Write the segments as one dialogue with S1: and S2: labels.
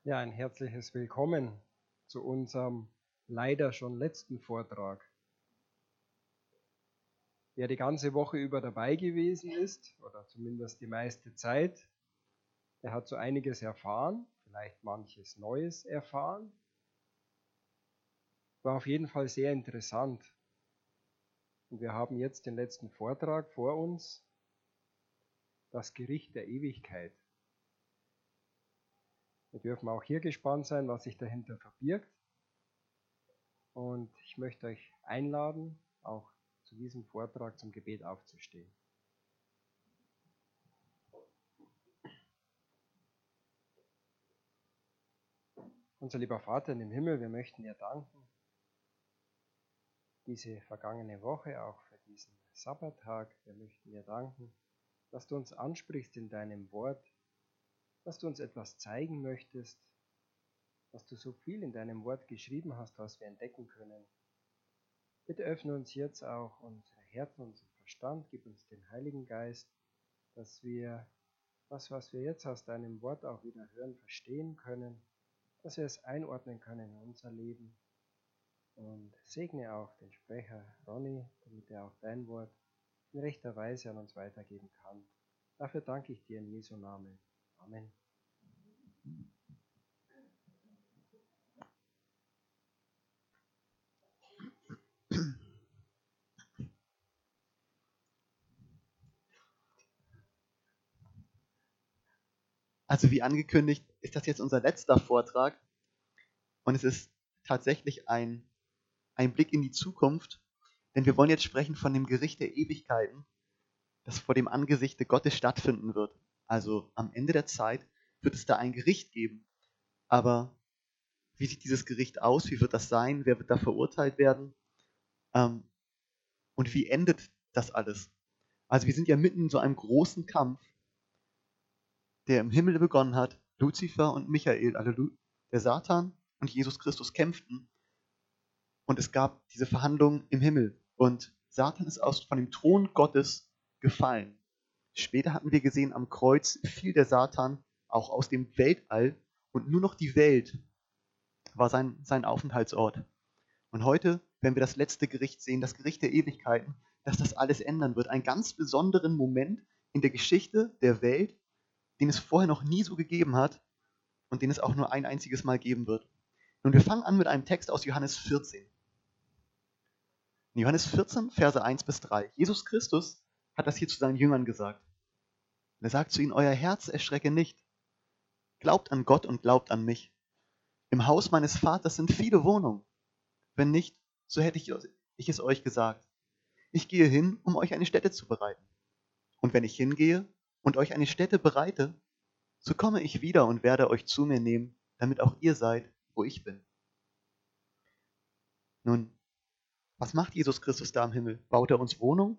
S1: Ja, ein herzliches Willkommen zu unserem leider schon letzten Vortrag. Wer die ganze Woche über dabei gewesen ist, oder zumindest die meiste Zeit, der hat so einiges erfahren, vielleicht manches Neues erfahren. War auf jeden Fall sehr interessant. Und wir haben jetzt den letzten Vortrag vor uns, das Gericht der Ewigkeit. Wir dürfen auch hier gespannt sein, was sich dahinter verbirgt. Und ich möchte euch einladen, auch zu diesem Vortrag zum Gebet aufzustehen. Unser lieber Vater in dem Himmel, wir möchten dir danken, diese vergangene Woche, auch für diesen Sabbattag. Wir möchten dir danken, dass du uns ansprichst in deinem Wort, dass du uns etwas zeigen möchtest, dass du so viel in deinem Wort geschrieben hast, was wir entdecken können. Bitte öffne uns jetzt auch unsere Herzen, unseren Verstand, gib uns den Heiligen Geist, dass wir das, was wir jetzt aus deinem Wort auch wieder hören, verstehen können, dass wir es einordnen können in unser Leben. Und segne auch den Sprecher Ronny, damit er auch dein Wort in rechter Weise an uns weitergeben kann. Dafür danke ich dir in Jesu Namen. Amen.
S2: Also wie angekündigt, ist das jetzt unser letzter Vortrag und es ist tatsächlich ein Blick in die Zukunft, denn wir wollen jetzt sprechen von dem Gericht der Ewigkeiten, das vor dem Angesichte Gottes stattfinden wird. Also am Ende der Zeit wird es da ein Gericht geben. Aber wie sieht dieses Gericht aus? Wie wird das sein? Wer wird da verurteilt werden? Ähm, und wie endet das alles? Also wir sind ja mitten in so einem großen Kampf, der im Himmel begonnen hat. Luzifer und Michael, also der Satan und Jesus Christus kämpften. Und es gab diese Verhandlungen im Himmel. Und Satan ist von dem Thron Gottes gefallen. Später hatten wir gesehen, am Kreuz fiel der Satan auch aus dem Weltall und nur noch die Welt war sein Aufenthaltsort. Und heute, wenn wir das letzte Gericht sehen, das Gericht der Ewigkeiten, dass das alles ändern wird. Einen ganz besonderen Moment in der Geschichte der Welt, den es vorher noch nie so gegeben hat und den es auch nur ein einziges Mal geben wird. Und wir fangen an mit einem Text aus Johannes 14. In Johannes 14, Verse 1 bis 3. Jesus Christus hat das hier zu seinen Jüngern gesagt. Er sagt zu ihnen, euer Herz erschrecke nicht. Glaubt an Gott und glaubt an mich. Im Haus meines Vaters sind viele Wohnungen. Wenn nicht, so hätte ich es euch gesagt. Ich gehe hin, um euch eine Stätte zu bereiten. Und wenn ich hingehe und euch eine Stätte bereite, so komme ich wieder und werde euch zu mir nehmen, damit auch ihr seid, wo ich bin. Nun, was macht Jesus Christus da im Himmel? Baut er uns Wohnung?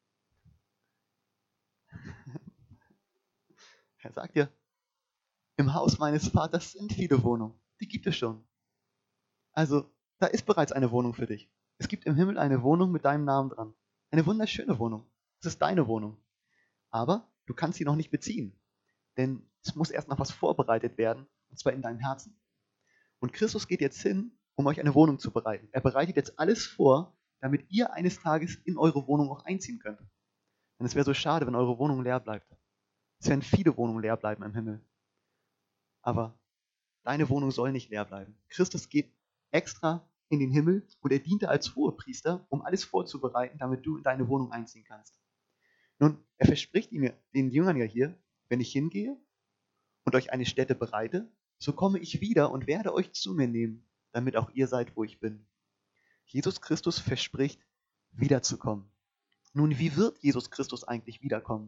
S2: Er sagt ja, im Haus meines Vaters sind viele Wohnungen. Die gibt es schon. Also, da ist bereits eine Wohnung für dich. Es gibt im Himmel eine Wohnung mit deinem Namen dran. Eine wunderschöne Wohnung. Es ist deine Wohnung. Aber du kannst sie noch nicht beziehen. Denn es muss erst noch was vorbereitet werden, und zwar in deinem Herzen. Und Christus geht jetzt hin, um euch eine Wohnung zu bereiten. Er bereitet jetzt alles vor, damit ihr eines Tages in eure Wohnung auch einziehen könnt. Denn es wäre so schade, wenn eure Wohnung leer bleibt. Es werden viele Wohnungen leer bleiben im Himmel. Aber deine Wohnung soll nicht leer bleiben. Christus geht extra in den Himmel und er diente als Hohepriester, um alles vorzubereiten, damit du in deine Wohnung einziehen kannst. Nun, er verspricht den Jüngern ja hier, wenn ich hingehe und euch eine Stätte bereite, so komme ich wieder und werde euch zu mir nehmen, damit auch ihr seid, wo ich bin. Jesus Christus verspricht, wiederzukommen. Nun, wie wird Jesus Christus eigentlich wiederkommen?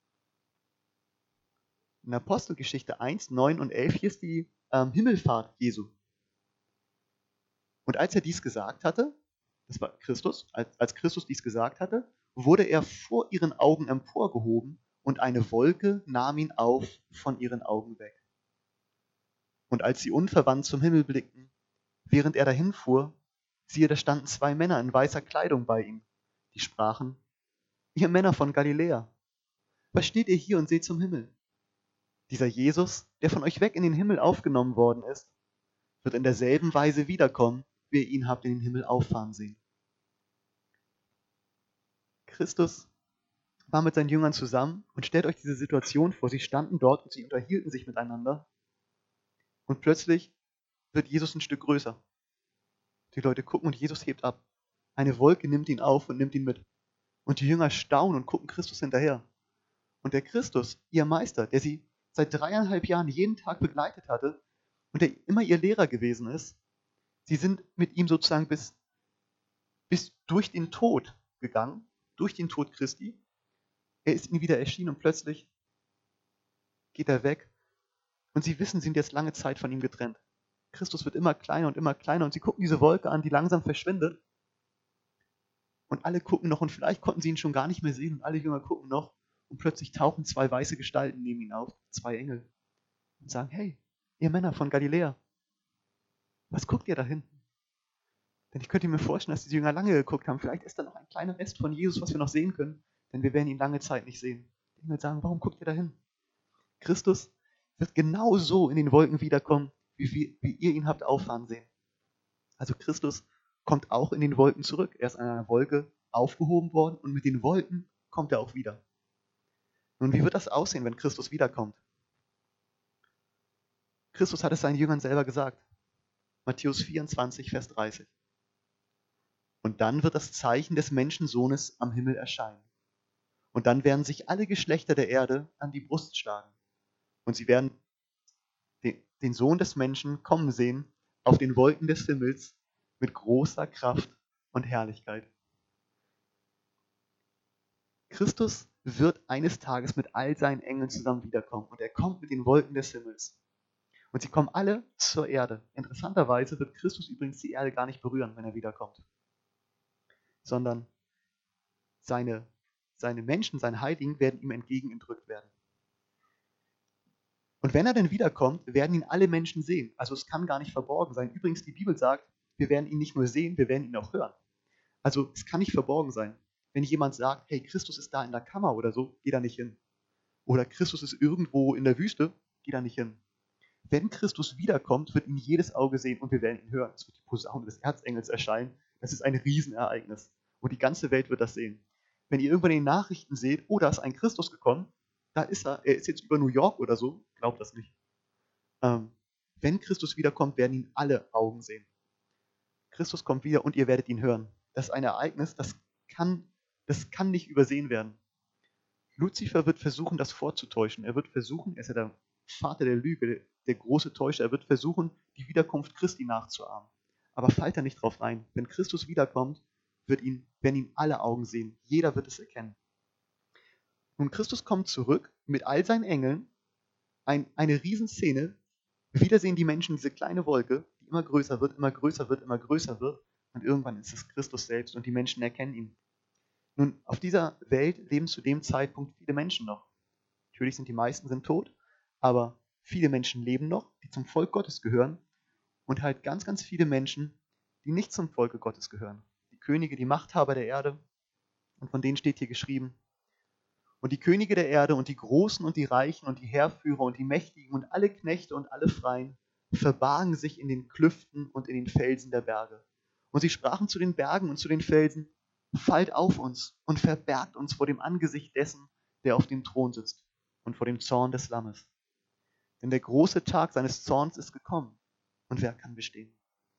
S2: In Apostelgeschichte 1, 9 und 11, hier ist die Himmelfahrt Jesu. Und als er dies gesagt hatte, das war Christus, als Christus dies gesagt hatte, wurde er vor ihren Augen emporgehoben und eine Wolke nahm ihn auf von ihren Augen weg. Und als sie unverwandt zum Himmel blickten, während er dahin fuhr, siehe, da standen zwei Männer in weißer Kleidung bei ihm, die sprachen, ihr Männer von Galiläa, was steht ihr hier und seht zum Himmel? Dieser Jesus, der von euch weg in den Himmel aufgenommen worden ist, wird in derselben Weise wiederkommen, wie ihr ihn habt in den Himmel auffahren sehen. Christus war mit seinen Jüngern zusammen und stellt euch diese Situation vor. Sie standen dort und sie unterhielten sich miteinander und plötzlich wird Jesus ein Stück größer. Die Leute gucken und Jesus hebt ab. Eine Wolke nimmt ihn auf und nimmt ihn mit. Und die Jünger staunen und gucken Christus hinterher. Und der Christus, ihr Meister, der sie seit 3,5 Jahren jeden Tag begleitet hatte und der immer ihr Lehrer gewesen ist, sie sind mit ihm sozusagen bis durch den Tod gegangen, durch den Tod Christi. Er ist ihnen wieder erschienen und plötzlich geht er weg. Und sie wissen, sie sind jetzt lange Zeit von ihm getrennt. Christus wird immer kleiner und sie gucken diese Wolke an, die langsam verschwindet. Und alle gucken noch und vielleicht konnten sie ihn schon gar nicht mehr sehen und alle Jünger gucken noch und plötzlich tauchen 2 weiße Gestalten neben ihn auf, 2 Engel, und sagen, hey, ihr Männer von Galiläa, was guckt ihr da hinten? Denn ich könnte mir vorstellen, dass die Jünger lange geguckt haben. Vielleicht ist da noch ein kleiner Rest von Jesus, was wir noch sehen können, denn wir werden ihn lange Zeit nicht sehen. Die Engel sagen, warum guckt ihr da hin? Christus wird genau so in den Wolken wiederkommen, wie ihr ihn habt auffahren sehen. Also Christus kommt auch in den Wolken zurück. Er ist an einer Wolke aufgehoben worden und mit den Wolken kommt er auch wieder. Nun, wie wird das aussehen, wenn Christus wiederkommt? Christus hat es seinen Jüngern selber gesagt. Matthäus 24, Vers 30. Und dann wird das Zeichen des Menschensohnes am Himmel erscheinen. Und dann werden sich alle Geschlechter der Erde an die Brust schlagen. Und sie werden den Sohn des Menschen kommen sehen auf den Wolken des Himmels mit großer Kraft und Herrlichkeit. Christus wird eines Tages mit all seinen Engeln zusammen wiederkommen und er kommt mit den Wolken des Himmels. Und sie kommen alle zur Erde. Interessanterweise wird Christus übrigens die Erde gar nicht berühren, wenn er wiederkommt, sondern seine Menschen, seine Heiligen werden ihm entgegenentrückt werden. Und wenn er denn wiederkommt, werden ihn alle Menschen sehen. Also es kann gar nicht verborgen sein. Übrigens, die Bibel sagt, wir werden ihn nicht nur sehen, wir werden ihn auch hören. Also es kann nicht verborgen sein. Wenn jemand sagt, hey, Christus ist da in der Kammer oder so, geh da nicht hin. Oder Christus ist irgendwo in der Wüste, geh da nicht hin. Wenn Christus wiederkommt, wird ihn jedes Auge sehen und wir werden ihn hören. Es wird die Posaune des Erzengels erscheinen. Das ist ein Riesenereignis. Und die ganze Welt wird das sehen. Wenn ihr irgendwann in den Nachrichten seht, oh, da ist ein Christus gekommen, da ist er ist jetzt über New York oder so, glaubt das nicht. Wenn Christus wiederkommt, werden ihn alle Augen sehen. Christus kommt wieder und ihr werdet ihn hören. Das ist ein Ereignis, das kann nicht übersehen werden. Luzifer wird versuchen, das vorzutäuschen. Er wird versuchen, er ist ja der Vater der Lüge, der große Täuscher, er wird versuchen, die Wiederkunft Christi nachzuahmen. Aber fallt er nicht drauf rein. Wenn Christus wiederkommt, werden ihn alle Augen sehen. Jeder wird es erkennen. Nun, Christus kommt zurück mit all seinen Engeln, eine Riesenszene. Wieder sehen die Menschen diese kleine Wolke, die immer größer wird, immer größer wird, immer größer wird. Und irgendwann ist es Christus selbst und die Menschen erkennen ihn. Nun, auf dieser Welt leben zu dem Zeitpunkt viele Menschen noch. Natürlich sind die meisten tot, aber viele Menschen leben noch, die zum Volk Gottes gehören und halt ganz, ganz viele Menschen, die nicht zum Volke Gottes gehören. Die Könige, die Machthaber der Erde und von denen steht hier geschrieben, und die Könige der Erde und die Großen und die Reichen und die Heerführer und die Mächtigen und alle Knechte und alle Freien verbargen sich in den Klüften und in den Felsen der Berge. Und sie sprachen zu den Bergen und zu den Felsen, fallt auf uns und verbergt uns vor dem Angesicht dessen, der auf dem Thron sitzt und vor dem Zorn des Lammes. Denn der große Tag seines Zorns ist gekommen und wer kann bestehen?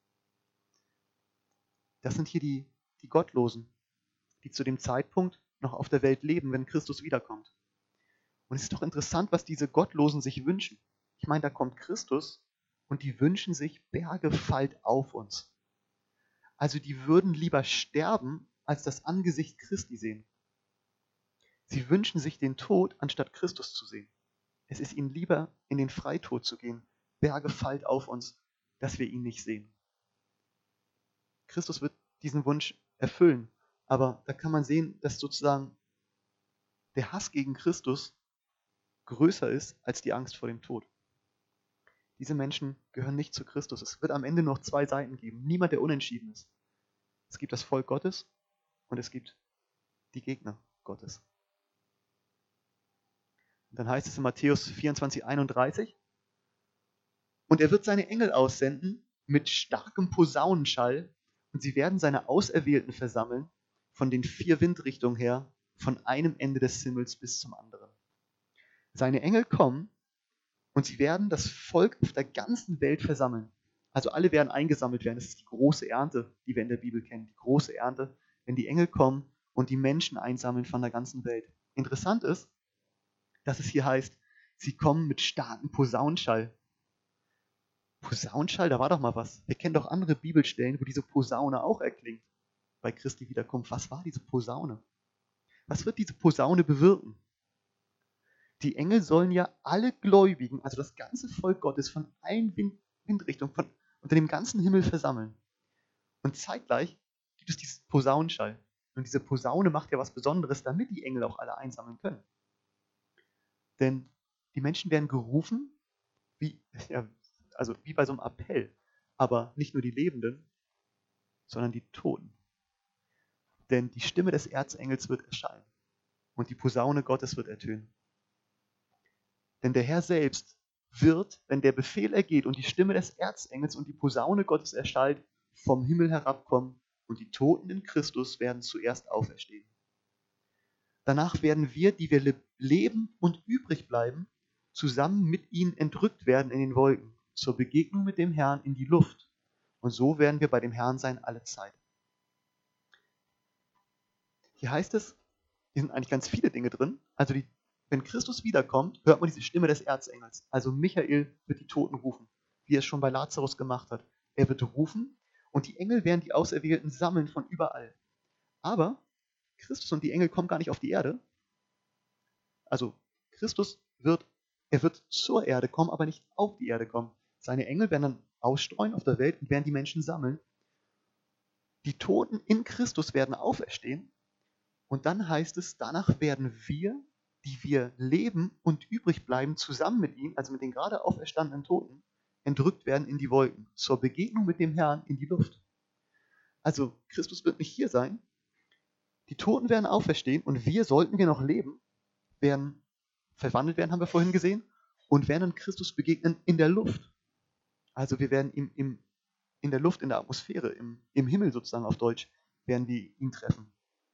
S2: Das sind hier die Gottlosen, die zu dem Zeitpunkt noch auf der Welt leben, wenn Christus wiederkommt. Und es ist doch interessant, was diese Gottlosen sich wünschen. Ich meine, da kommt Christus und die wünschen sich, Berge fallt auf uns. Also die würden lieber sterben, als das Angesicht Christi sehen. Sie wünschen sich den Tod, anstatt Christus zu sehen. Es ist ihnen lieber, in den Freitod zu gehen. Berge fallt auf uns, dass wir ihn nicht sehen. Christus wird diesen Wunsch erfüllen. Aber da kann man sehen, dass sozusagen der Hass gegen Christus größer ist als die Angst vor dem Tod. Diese Menschen gehören nicht zu Christus. Es wird am Ende noch 2 Seiten geben. Niemand, der unentschieden ist. Es gibt das Volk Gottes und es gibt die Gegner Gottes. Und dann heißt es in Matthäus 24, 31, und er wird seine Engel aussenden mit starkem Posaunenschall, und sie werden seine Auserwählten versammeln von den 4 Windrichtungen her, von einem Ende des Himmels bis zum anderen. Seine Engel kommen und sie werden das Volk auf der ganzen Welt versammeln. Also alle werden eingesammelt werden. Das ist die große Ernte, die wir in der Bibel kennen. Die große Ernte, wenn die Engel kommen und die Menschen einsammeln von der ganzen Welt. Interessant ist, dass es hier heißt, sie kommen mit starkem Posaunenschall. Posaunenschall, da war doch mal was. Wir kennen doch andere Bibelstellen, wo diese Posaune auch erklingt. Bei Christi Wiederkunft. Was war diese Posaune? Was wird diese Posaune bewirken? Die Engel sollen ja alle Gläubigen, also das ganze Volk Gottes von allen Windrichtungen, unter dem ganzen Himmel versammeln. Und zeitgleich gibt es diesen Posaunenschall. Und diese Posaune macht ja was Besonderes, damit die Engel auch alle einsammeln können. Denn die Menschen werden gerufen, wie bei so einem Appell. Aber nicht nur die Lebenden, sondern die Toten. Denn die Stimme des Erzengels wird erschallen. Und die Posaune Gottes wird ertönen. Denn der Herr selbst wird, wenn der Befehl ergeht und die Stimme des Erzengels und die Posaune Gottes erschallt, vom Himmel herabkommen und die Toten in Christus werden zuerst auferstehen. Danach werden wir, die wir leben und übrig bleiben, zusammen mit ihnen entrückt werden in den Wolken, zur Begegnung mit dem Herrn in die Luft. Und so werden wir bei dem Herrn sein alle Zeit. Hier heißt es, hier sind eigentlich ganz viele Dinge drin. Also wenn Christus wiederkommt, hört man diese Stimme des Erzengels. Also Michael wird die Toten rufen, wie er es schon bei Lazarus gemacht hat. Er wird rufen und die Engel werden die Auserwählten sammeln von überall. Aber Christus und die Engel kommen gar nicht auf die Erde. Also Christus wird zur Erde kommen, aber nicht auf die Erde kommen. Seine Engel werden dann ausstreuen auf der Welt und werden die Menschen sammeln. Die Toten in Christus werden auferstehen. Und dann heißt es, danach werden wir, die wir leben und übrig bleiben, zusammen mit ihm, also mit den gerade auferstandenen Toten, entrückt werden in die Wolken, zur Begegnung mit dem Herrn in die Luft. Also Christus wird nicht hier sein, die Toten werden auferstehen und wir, sollten wir noch leben, werden verwandelt werden, haben wir vorhin gesehen, und werden dann Christus begegnen in der Luft. Also wir werden ihm in der Luft, in der Atmosphäre, im Himmel sozusagen auf Deutsch, werden wir ihn treffen.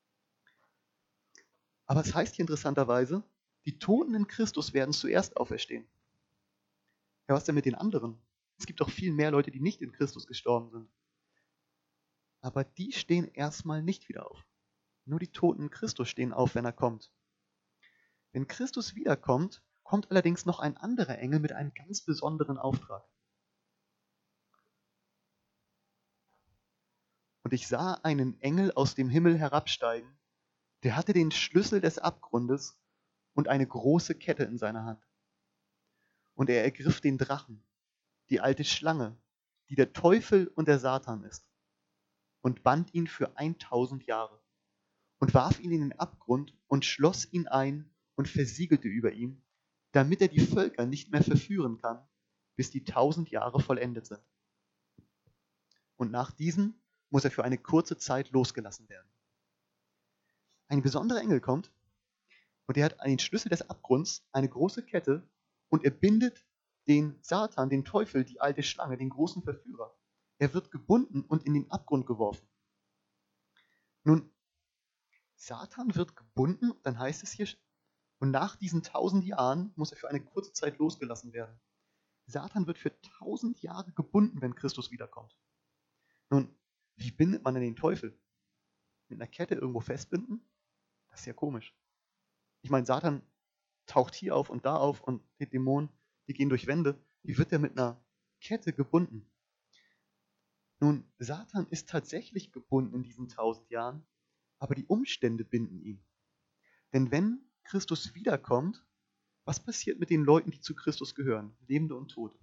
S2: Aber es heißt hier interessanterweise, die Toten in Christus werden zuerst auferstehen. Ja, was denn mit den anderen? Es gibt doch viel mehr Leute, die nicht in Christus gestorben sind. Aber die stehen erstmal nicht wieder auf. Nur die Toten in Christus stehen auf, wenn er kommt. Wenn Christus wiederkommt, kommt allerdings noch ein anderer Engel mit einem ganz besonderen Auftrag. Und ich sah einen Engel aus dem Himmel herabsteigen, der hatte den Schlüssel des Abgrundes und eine große Kette in seiner Hand. Und er ergriff den Drachen, die alte Schlange, die der Teufel und der Satan ist, und band ihn für 1000 Jahre und warf ihn in den Abgrund und schloss ihn ein und versiegelte über ihm, damit er die Völker nicht mehr verführen kann, bis die 1000 Jahre vollendet sind. Und nach diesen muss er für eine kurze Zeit losgelassen werden. Ein besonderer Engel kommt und er hat an den Schlüssel des Abgrunds eine große Kette und er bindet den Satan, den Teufel, die alte Schlange, den großen Verführer. Er wird gebunden und in den Abgrund geworfen. Nun, Satan wird gebunden, dann heißt es hier, und nach diesen 1000 Jahren muss er für eine kurze Zeit losgelassen werden. Satan wird für 1000 Jahre gebunden, wenn Christus wiederkommt. Nun, wie bindet man denn den Teufel? Mit einer Kette irgendwo festbinden? Das ist ja komisch. Ich meine, Satan taucht hier auf und da auf und die Dämonen, die gehen durch Wände. Wie wird er mit einer Kette gebunden? Nun, Satan ist tatsächlich gebunden in diesen 1000 Jahren, aber die Umstände binden ihn. Denn wenn Christus wiederkommt, was passiert mit den Leuten, die zu Christus gehören, Lebende und Tote?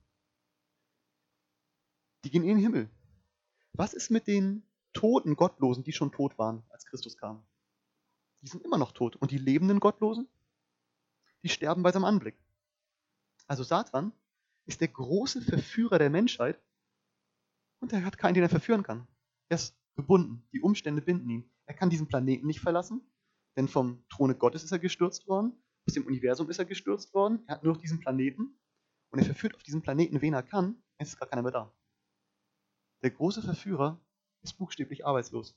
S2: Die gehen in den Himmel. Was ist mit den toten Gottlosen, die schon tot waren, als Christus kam? Die sind immer noch tot. Und die lebenden Gottlosen? Die sterben bei seinem Anblick. Also Satan ist der große Verführer der Menschheit und er hat keinen, den er verführen kann. Er ist gebunden. Die Umstände binden ihn. Er kann diesen Planeten nicht verlassen, denn vom Throne Gottes ist er gestürzt worden Aus dem Universum ist er gestürzt worden. Er hat nur noch diesen Planeten. Und er verführt auf diesem Planeten, wen er kann. Es ist gar keiner mehr da. Der große Verführer ist buchstäblich arbeitslos.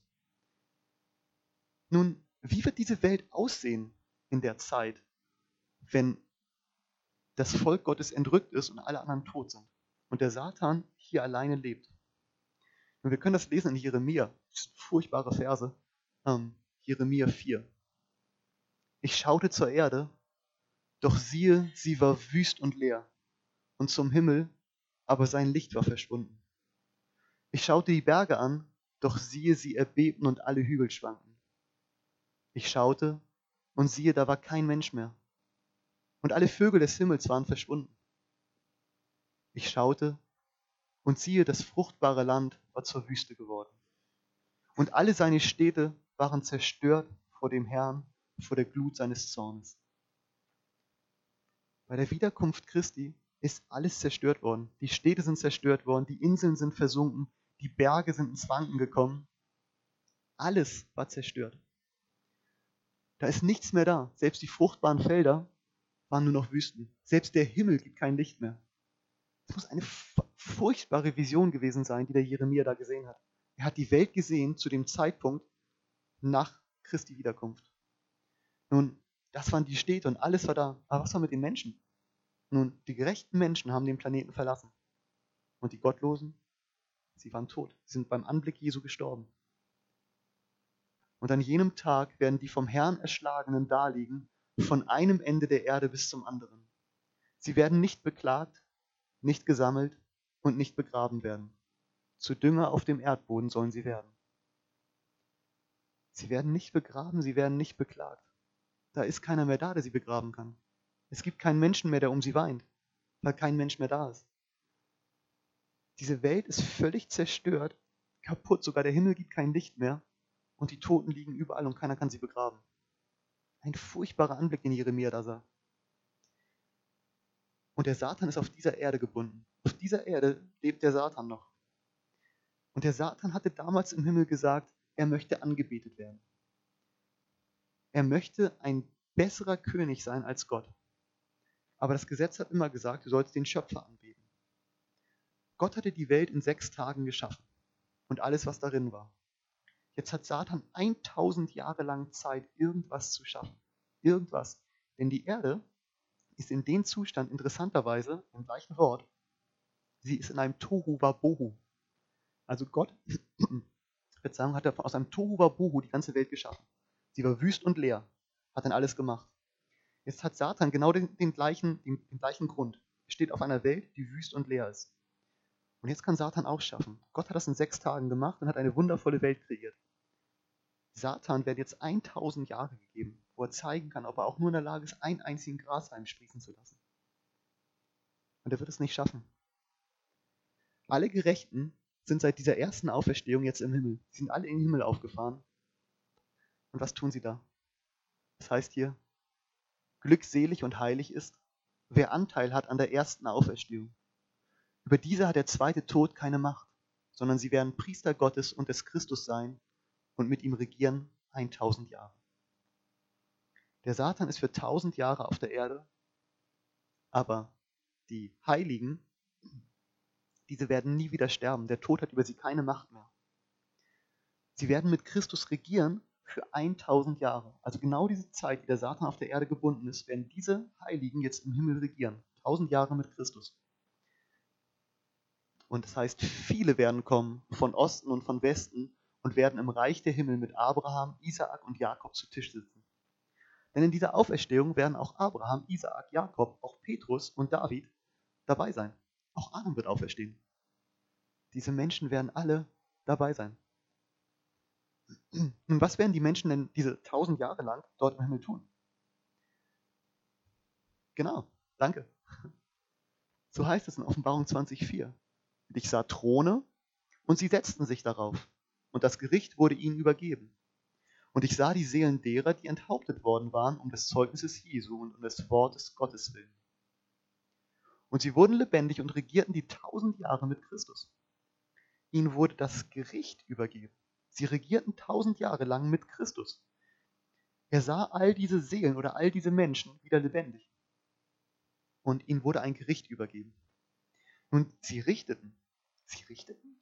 S2: Nun, wie wird diese Welt aussehen in der Zeit, wenn das Volk Gottes entrückt ist und alle anderen tot sind und der Satan hier alleine lebt? Und wir können das lesen in Jeremia. Das sind furchtbare Verse. Jeremia 4. Ich schaute zur Erde, doch siehe, sie war wüst und leer. Und zum Himmel, aber sein Licht war verschwunden. Ich schaute die Berge an, doch siehe, sie erbebten und alle Hügel schwanken. Ich schaute und siehe, da war kein Mensch mehr. Und alle Vögel des Himmels waren verschwunden. Ich schaute und siehe, das fruchtbare Land war zur Wüste geworden. Und alle seine Städte waren zerstört vor dem Herrn, vor der Glut seines Zornes. Bei der Wiederkunft Christi ist alles zerstört worden. Die Städte sind zerstört worden, die Inseln sind versunken, die Berge sind ins Wanken gekommen. Alles war zerstört. Da ist nichts mehr da. Selbst die fruchtbaren Felder waren nur noch Wüsten. Selbst der Himmel gibt kein Licht mehr. Es muss eine furchtbare Vision gewesen sein, die der Jeremia da gesehen hat. Er hat die Welt gesehen zu dem Zeitpunkt nach Christi Wiederkunft. Nun, das waren die Städte und alles war da. Aber was war mit den Menschen? Nun, die gerechten Menschen haben den Planeten verlassen. Und die Gottlosen, sie waren tot. Sie sind beim Anblick Jesu gestorben. Und an jenem Tag werden die vom Herrn Erschlagenen daliegen, von einem Ende der Erde bis zum anderen. Sie werden nicht beklagt, nicht gesammelt und nicht begraben werden. Zu Dünger auf dem Erdboden sollen sie werden. Sie werden nicht begraben, sie werden nicht beklagt. Da ist keiner mehr da, der sie begraben kann. Es gibt keinen Menschen mehr, der um sie weint, weil kein Mensch mehr da ist. Diese Welt ist völlig zerstört, kaputt, sogar der Himmel gibt kein Licht mehr und die Toten liegen überall und keiner kann sie begraben. Ein furchtbarer Anblick, den Jeremia da sah. Und der Satan ist auf dieser Erde gebunden. Auf dieser Erde lebt der Satan noch. Und der Satan hatte damals im Himmel gesagt, er möchte angebetet werden. Er möchte ein besserer König sein als Gott. Aber das Gesetz hat immer gesagt, du sollst den Schöpfer anbeten. Gott hatte die Welt in 6 Tagen geschaffen und alles, was darin war. Jetzt hat Satan 1000 Jahre lang Zeit, irgendwas zu schaffen. Irgendwas. Denn die Erde ist in dem Zustand, interessanterweise, im gleichen Wort, sie ist in einem Tohu Wabohu. Also Gott, Verzeihung, hat aus einem Tohu Wabohu die ganze Welt geschaffen. Sie war wüst und leer, hat dann alles gemacht. Jetzt hat Satan genau den gleichen Grund. Er steht auf einer Welt, die wüst und leer ist. Und jetzt kann Satan auch schaffen. Gott hat das in 6 Tagen gemacht und hat eine wundervolle Welt kreiert. Satan wird jetzt 1000 Jahre gegeben, wo er zeigen kann, ob er auch nur in der Lage ist, einen einzigen Grashalm sprießen zu lassen. Und er wird es nicht schaffen. Alle Gerechten sind seit dieser ersten Auferstehung jetzt im Himmel. Sie sind alle in den Himmel aufgefahren. Und was tun sie da? Das heißt hier, glückselig und heilig ist, wer Anteil hat an der ersten Auferstehung. Über diese hat der zweite Tod keine Macht, sondern sie werden Priester Gottes und des Christus sein und mit ihm regieren 1000 Jahre. Der Satan ist für 1000 Jahre auf der Erde, aber die Heiligen, diese werden nie wieder sterben. Der Tod hat über sie keine Macht mehr. Sie werden mit Christus regieren für 1000 Jahre. Also genau diese Zeit, die der Satan auf der Erde gebunden ist, werden diese Heiligen jetzt im Himmel regieren. 1000 Jahre mit Christus. Und das heißt, viele werden kommen von Osten und von Westen und werden im Reich der Himmel mit Abraham, Isaak und Jakob zu Tisch sitzen. Denn in dieser Auferstehung werden auch Abraham, Isaak, Jakob, auch Petrus und David dabei sein. Auch Adam wird auferstehen. Diese Menschen werden alle dabei sein. Und was werden die Menschen denn diese 1000 Jahre lang dort im Himmel tun? Genau, danke. So heißt es in Offenbarung 20,4. Und ich sah Throne und sie setzten sich darauf. Und das Gericht wurde ihnen übergeben. Und ich sah die Seelen derer, die enthauptet worden waren, um des Zeugnisses Jesu und um des Wortes Gottes willen. Und sie wurden lebendig und regierten die 1000 Jahre mit Christus. Ihnen wurde das Gericht übergeben. Sie regierten 1000 Jahre lang mit Christus. Er sah all diese Seelen oder all diese Menschen wieder lebendig. Und ihnen wurde ein Gericht übergeben. Nun, sie richteten. Sie richteten?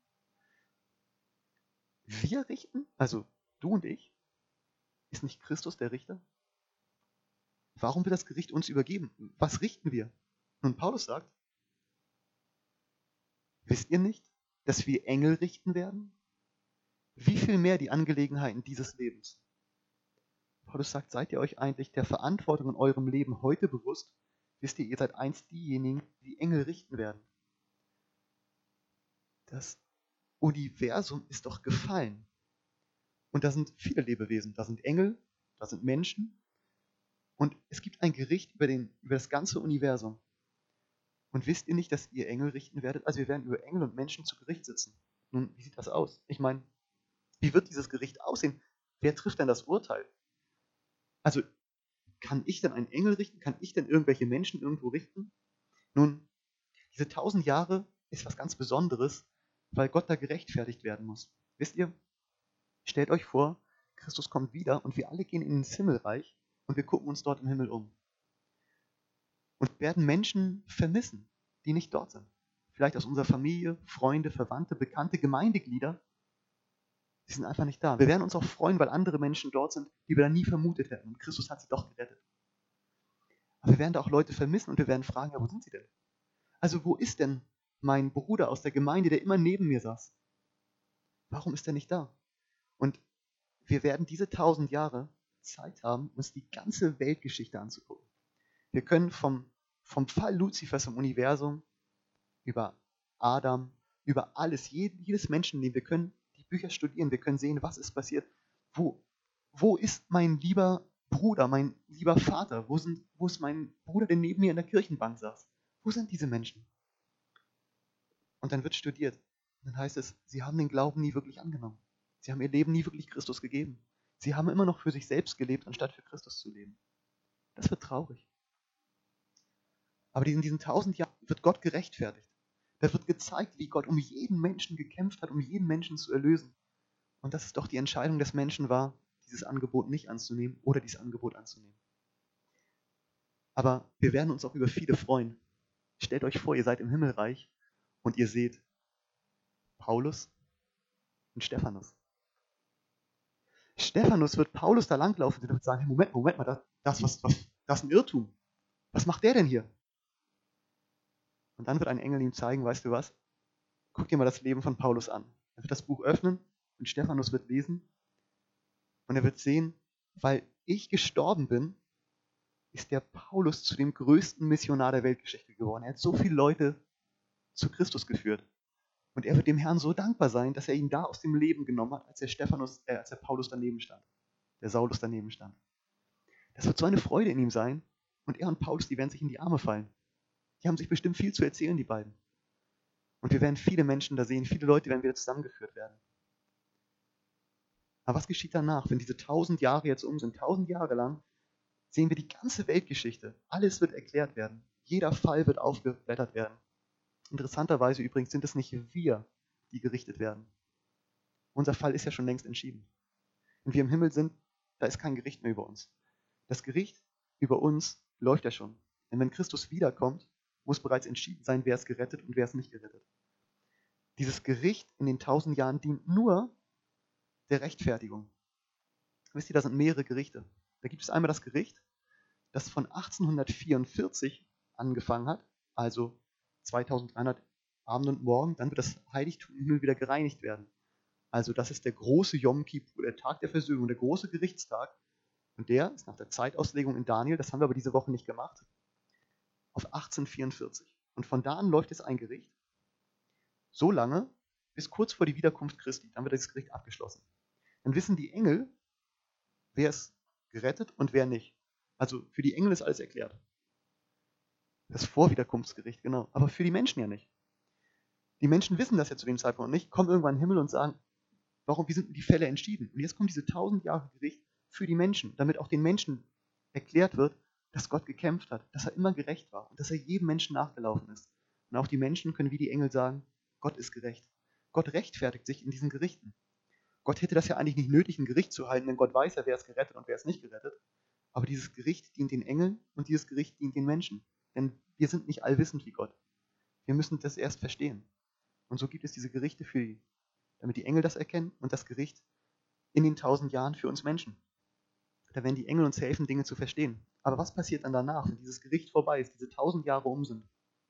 S2: Wir richten? Also du und ich? Ist nicht Christus der Richter? Warum wird das Gericht uns übergeben? Was richten wir? Nun, Paulus sagt, wisst ihr nicht, dass wir Engel richten werden? Wie viel mehr die Angelegenheiten dieses Lebens? Paulus sagt, seid ihr euch eigentlich der Verantwortung in eurem Leben heute bewusst? Wisst ihr, ihr seid einst diejenigen, die Engel richten werden. Das Universum ist doch gefallen. Und da sind viele Lebewesen. Da sind Engel, da sind Menschen. Und es gibt ein Gericht über das ganze Universum. Und wisst ihr nicht, dass ihr Engel richten werdet? Also wir werden über Engel und Menschen zu Gericht sitzen. Nun, wie sieht das aus? Ich meine, wie wird dieses Gericht aussehen? Wer trifft denn das Urteil? Also, kann ich denn einen Engel richten? Kann ich denn irgendwelche Menschen irgendwo richten? Nun, diese 1000 Jahre ist was ganz Besonderes, weil Gott da gerechtfertigt werden muss. Wisst ihr, stellt euch vor, Christus kommt wieder und wir alle gehen ins Himmelreich und wir gucken uns dort im Himmel um. Und werden Menschen vermissen, die nicht dort sind. Vielleicht aus unserer Familie, Freunde, Verwandte, Bekannte, Gemeindeglieder. Die sind einfach nicht da. Wir werden uns auch freuen, weil andere Menschen dort sind, die wir da nie vermutet hätten. Und Christus hat sie doch gerettet. Aber wir werden da auch Leute vermissen und wir werden fragen, ja, wo sind sie denn? Also wo ist denn mein Bruder aus der Gemeinde, der immer neben mir saß? Warum ist er nicht da? Und wir werden diese 1000 Jahre Zeit haben, uns die ganze Weltgeschichte anzugucken. Wir können vom Fall Luzifers im Universum über Adam, über alles, jedes Menschenleben, wir können die Bücher studieren, wir können sehen, was ist passiert. Wo ist mein lieber Bruder, mein lieber Vater? Wo ist mein Bruder, der neben mir in der Kirchenbank saß? Wo sind diese Menschen? Und dann wird studiert. Und dann heißt es, sie haben den Glauben nie wirklich angenommen. Sie haben ihr Leben nie wirklich Christus gegeben. Sie haben immer noch für sich selbst gelebt, anstatt für Christus zu leben. Das wird traurig. Aber in diesen 1000 Jahren wird Gott gerechtfertigt. Da wird gezeigt, wie Gott um jeden Menschen gekämpft hat, um jeden Menschen zu erlösen. Und dass es doch die Entscheidung des Menschen war, dieses Angebot nicht anzunehmen oder dieses Angebot anzunehmen. Aber wir werden uns auch über viele freuen. Stellt euch vor, ihr seid im Himmelreich und ihr seht Paulus und Stephanus. Stephanus wird Paulus da langlaufen und wird sagen, hey, Moment mal, das ist ein Irrtum. Was macht der denn hier? Und dann wird ein Engel ihm zeigen, weißt du was? Guck dir mal das Leben von Paulus an. Er wird das Buch öffnen und Stephanus wird lesen und er wird sehen, weil ich gestorben bin, ist der Paulus zu dem größten Missionar der Weltgeschichte geworden. Er hat so viele Leute zu Christus geführt. Und er wird dem Herrn so dankbar sein, dass er ihn da aus dem Leben genommen hat, als der Paulus daneben stand, der Saulus daneben stand. Das wird so eine Freude in ihm sein. Und er und Paulus, die werden sich in die Arme fallen. Die haben sich bestimmt viel zu erzählen, die beiden. Und wir werden viele Menschen da sehen, viele Leute werden wieder zusammengeführt werden. Aber was geschieht danach, wenn diese 1000 Jahre jetzt um sind? 1000 Jahre lang sehen wir die ganze Weltgeschichte. Alles wird erklärt werden. Jeder Fall wird aufgeblättert werden. Interessanterweise übrigens sind es nicht wir, die gerichtet werden. Unser Fall ist ja schon längst entschieden. Wenn wir im Himmel sind, da ist kein Gericht mehr über uns. Das Gericht über uns läuft ja schon. Denn wenn Christus wiederkommt, muss bereits entschieden sein, wer ist gerettet und wer ist nicht gerettet. Dieses Gericht in den 1000 Jahren dient nur der Rechtfertigung. Wisst ihr, da sind mehrere Gerichte. Da gibt es einmal das Gericht, das von 1844 angefangen hat, also 2300 Abend und Morgen, dann wird das Heiligtum im Himmel wieder gereinigt werden. Also das ist der große Yom Kippur, der Tag der Versöhnung, der große Gerichtstag. Und der ist nach der Zeitauslegung in Daniel, das haben wir aber diese Woche nicht gemacht, auf 1844. Und von da an läuft es ein Gericht, so lange, bis kurz vor die Wiederkunft Christi. Dann wird das Gericht abgeschlossen. Dann wissen die Engel, wer ist gerettet und wer nicht. Also für die Engel ist alles erklärt. Das Vorwiederkunftsgericht, genau. Aber für die Menschen ja nicht. Die Menschen wissen das ja zu dem Zeitpunkt nicht, kommen irgendwann in den Himmel und sagen, wie sind denn die Fälle entschieden? Und jetzt kommt diese 1000 Jahre Gericht für die Menschen, damit auch den Menschen erklärt wird, dass Gott gekämpft hat, dass er immer gerecht war und dass er jedem Menschen nachgelaufen ist. Und auch die Menschen können wie die Engel sagen, Gott ist gerecht. Gott rechtfertigt sich in diesen Gerichten. Gott hätte das ja eigentlich nicht nötig, ein Gericht zu halten, denn Gott weiß ja, wer ist gerettet und wer ist nicht gerettet. Aber dieses Gericht dient den Engeln und dieses Gericht dient den Menschen. Denn wir sind nicht allwissend wie Gott. Wir müssen das erst verstehen. Und so gibt es diese Gerichte damit die Engel das erkennen und das Gericht in den 1000 Jahren für uns Menschen. Da werden die Engel uns helfen, Dinge zu verstehen. Aber was passiert dann danach, wenn dieses Gericht vorbei ist, diese 1000 Jahre um sind?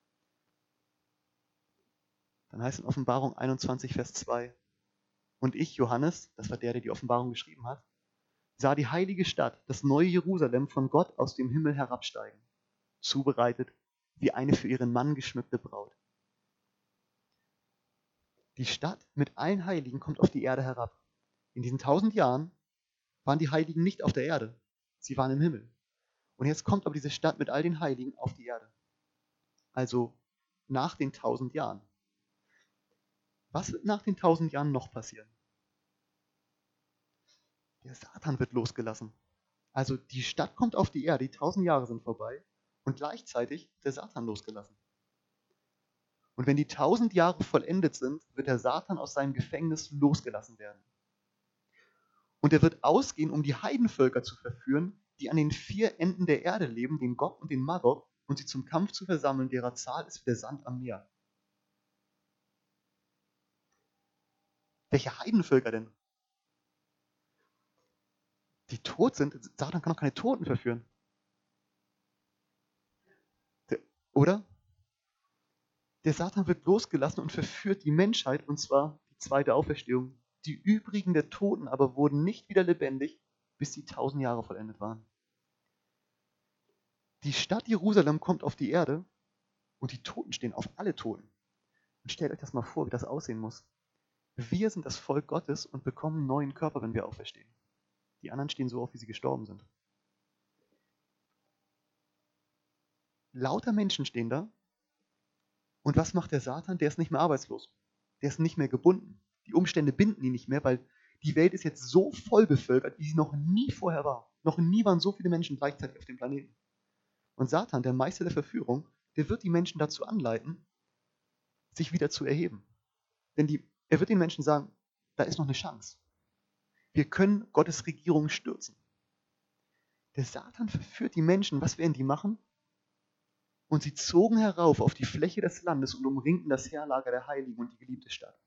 S2: Dann heißt in Offenbarung 21, Vers 2, und ich, Johannes, das war der die Offenbarung geschrieben hat, sah die heilige Stadt, das neue Jerusalem, von Gott aus dem Himmel herabsteigen, zubereitet wie eine für ihren Mann geschmückte Braut. Die Stadt mit allen Heiligen kommt auf die Erde herab. In diesen 1000 Jahren waren die Heiligen nicht auf der Erde, sie waren im Himmel. Und jetzt kommt aber diese Stadt mit all den Heiligen auf die Erde. Also nach den 1000 Jahren. Was wird nach den 1000 Jahren noch passieren? Der Satan wird losgelassen. Also die Stadt kommt auf die Erde, die 1000 Jahre sind vorbei und gleichzeitig wird der Satan losgelassen. Und wenn die 1000 Jahre vollendet sind, wird der Satan aus seinem Gefängnis losgelassen werden. Und er wird ausgehen, um die Heidenvölker zu verführen, die an den 4 Enden der Erde leben, den Gog und den Magog, und sie zum Kampf zu versammeln, derer Zahl ist wie der Sand am Meer. Welche Heidenvölker denn? Die tot sind? Satan kann doch keine Toten verführen. Oder? Der Satan wird losgelassen und verführt die Menschheit, und zwar die zweite Auferstehung. Die übrigen der Toten aber wurden nicht wieder lebendig, bis die 1000 Jahre vollendet waren. Die Stadt Jerusalem kommt auf die Erde und die Toten stehen auf, alle Toten. Und stellt euch das mal vor, wie das aussehen muss. Wir sind das Volk Gottes und bekommen einen neuen Körper, wenn wir auferstehen. Die anderen stehen so auf, wie sie gestorben sind. Lauter Menschen stehen da. Und was macht der Satan? Der ist nicht mehr arbeitslos. Der ist nicht mehr gebunden. Die Umstände binden ihn nicht mehr, weil die Welt ist jetzt so voll bevölkert, wie sie noch nie vorher war. Noch nie waren so viele Menschen gleichzeitig auf dem Planeten. Und Satan, der Meister der Verführung, der wird die Menschen dazu anleiten, sich wieder zu erheben. Denn er wird den Menschen sagen, da ist noch eine Chance. Wir können Gottes Regierung stürzen. Der Satan verführt die Menschen. Was werden die machen? Und sie zogen herauf auf die Fläche des Landes und umringten das Heerlager der Heiligen und die geliebte Stadt.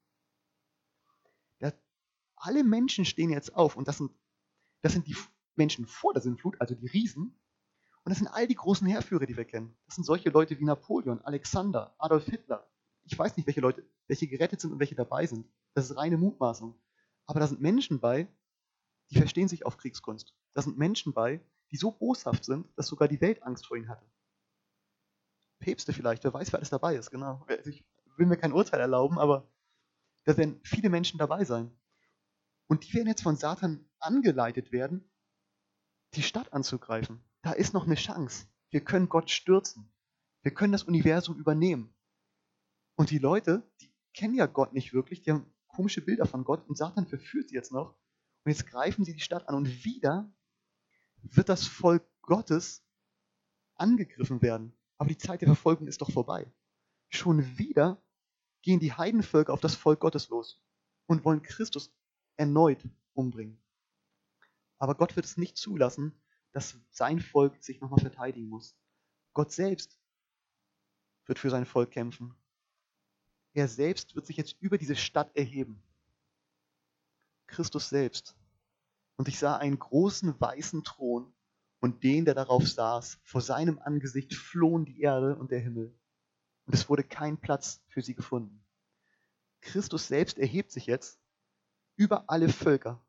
S2: Alle Menschen stehen jetzt auf und das sind die Menschen vor der Sintflut, also die Riesen. Und das sind all die großen Heerführer, die wir kennen. Das sind solche Leute wie Napoleon, Alexander, Adolf Hitler. Ich weiß nicht, welche gerettet sind und welche dabei sind. Das ist reine Mutmaßung. Aber da sind Menschen bei, die verstehen sich auf Kriegskunst. Da sind Menschen bei, die so boshaft sind, dass sogar die Welt Angst vor ihnen hatte. Päpste vielleicht, wer weiß, wer alles dabei ist, genau. Also ich will mir kein Urteil erlauben, aber da werden viele Menschen dabei sein. Und die werden jetzt von Satan angeleitet werden, die Stadt anzugreifen. Da ist noch eine Chance. Wir können Gott stürzen. Wir können das Universum übernehmen. Und die Leute, die kennen ja Gott nicht wirklich, die haben komische Bilder von Gott und Satan verführt sie jetzt noch. Und jetzt greifen sie die Stadt an und wieder wird das Volk Gottes angegriffen werden. Aber die Zeit der Verfolgung ist doch vorbei. Schon wieder gehen die Heidenvölker auf das Volk Gottes los und wollen Christus erneut umbringen. Aber Gott wird es nicht zulassen, dass sein Volk sich nochmal verteidigen muss. Gott selbst wird für sein Volk kämpfen. Er selbst wird sich jetzt über diese Stadt erheben. Christus selbst. Und ich sah einen großen weißen Thron und den, der darauf saß. Vor seinem Angesicht flohen die Erde und der Himmel. Und es wurde kein Platz für sie gefunden. Christus selbst erhebt sich jetzt über alle Völker.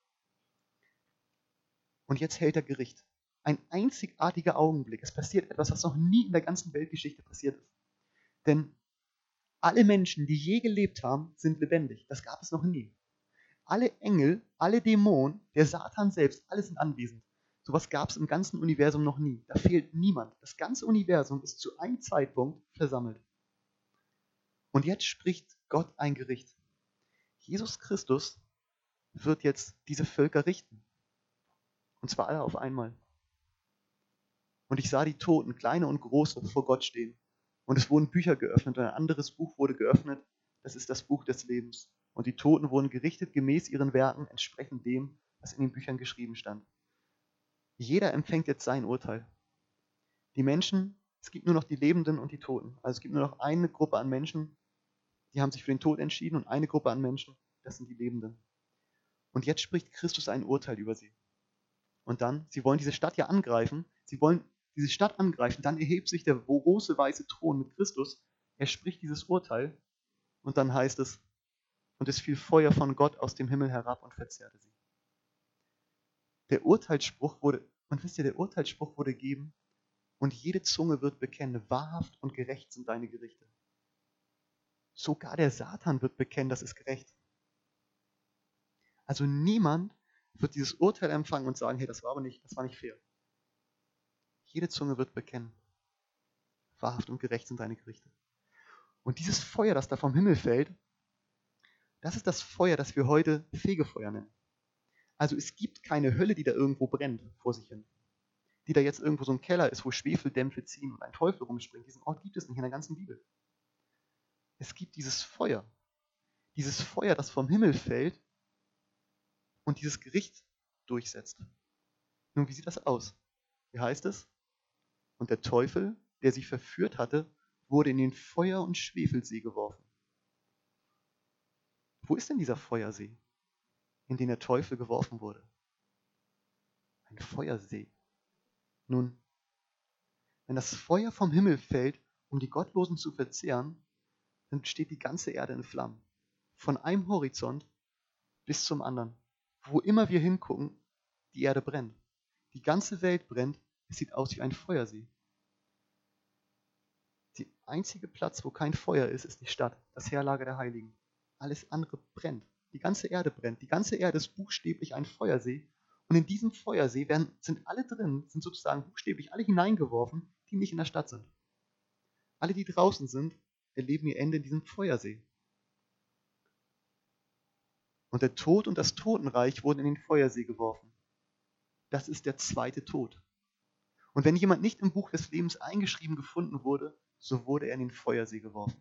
S2: Und jetzt hält er Gericht. Ein einzigartiger Augenblick. Es passiert etwas, was noch nie in der ganzen Weltgeschichte passiert ist. Denn alle Menschen, die je gelebt haben, sind lebendig. Das gab es noch nie. Alle Engel, alle Dämonen, der Satan selbst, alle sind anwesend. Sowas gab es im ganzen Universum noch nie. Da fehlt niemand. Das ganze Universum ist zu einem Zeitpunkt versammelt. Und jetzt spricht Gott ein Gericht. Jesus Christus wird jetzt diese Völker richten. Und zwar alle auf einmal. Und ich sah die Toten, kleine und große, vor Gott stehen. Und es wurden Bücher geöffnet und ein anderes Buch wurde geöffnet. Das ist das Buch des Lebens. Und die Toten wurden gerichtet gemäß ihren Werken, entsprechend dem, was in den Büchern geschrieben stand. Jeder empfängt jetzt sein Urteil. Die Menschen, es gibt nur noch die Lebenden und die Toten. Also es gibt nur noch eine Gruppe an Menschen, die haben sich für den Tod entschieden, und eine Gruppe an Menschen, das sind die Lebenden. Und jetzt spricht Christus ein Urteil über sie. Und dann, sie wollen diese Stadt ja angreifen, dann erhebt sich der große weiße Thron mit Christus, er spricht dieses Urteil, und dann heißt es, und es fiel Feuer von Gott aus dem Himmel herab und verzehrte sie. Der Urteilsspruch wurde gegeben, und jede Zunge wird bekennen, wahrhaft und gerecht sind deine Gerichte. Sogar der Satan wird bekennen, das ist gerecht. Also niemand wird dieses Urteil empfangen und sagen, hey, das war nicht fair. Jede Zunge wird bekennen, wahrhaft und gerecht sind deine Gerichte. Und dieses Feuer, das da vom Himmel fällt, das ist das Feuer, das wir heute Fegefeuer nennen. Also es gibt keine Hölle, die da irgendwo brennt vor sich hin. Die da jetzt irgendwo so ein Keller ist, wo Schwefeldämpfe ziehen und ein Teufel rumspringt. Diesen Ort gibt es nicht in der ganzen Bibel. Es gibt dieses Feuer, das vom Himmel fällt und dieses Gericht durchsetzt. Nun, wie sieht das aus? Wie heißt es? Und der Teufel, der sie verführt hatte, wurde in den Feuer- und Schwefelsee geworfen. Wo ist denn dieser Feuersee, in den der Teufel geworfen wurde? Ein Feuersee. Nun, wenn das Feuer vom Himmel fällt, um die Gottlosen zu verzehren, dann steht die ganze Erde in Flammen. Von einem Horizont bis zum anderen. Wo immer wir hingucken, die Erde brennt. Die ganze Welt brennt, es sieht aus wie ein Feuersee. Der einzige Platz, wo kein Feuer ist, ist die Stadt, das Heerlager der Heiligen. Alles andere brennt. Die ganze Erde brennt. Die ganze Erde ist buchstäblich ein Feuersee. Und in diesem Feuersee sind alle drin, sind sozusagen buchstäblich alle hineingeworfen, die nicht in der Stadt sind. Alle, die draußen sind, erleben ihr Ende in diesem Feuersee. Und der Tod und das Totenreich wurden in den Feuersee geworfen. Das ist der zweite Tod. Und wenn jemand nicht im Buch des Lebens eingeschrieben gefunden wurde, so wurde er in den Feuersee geworfen.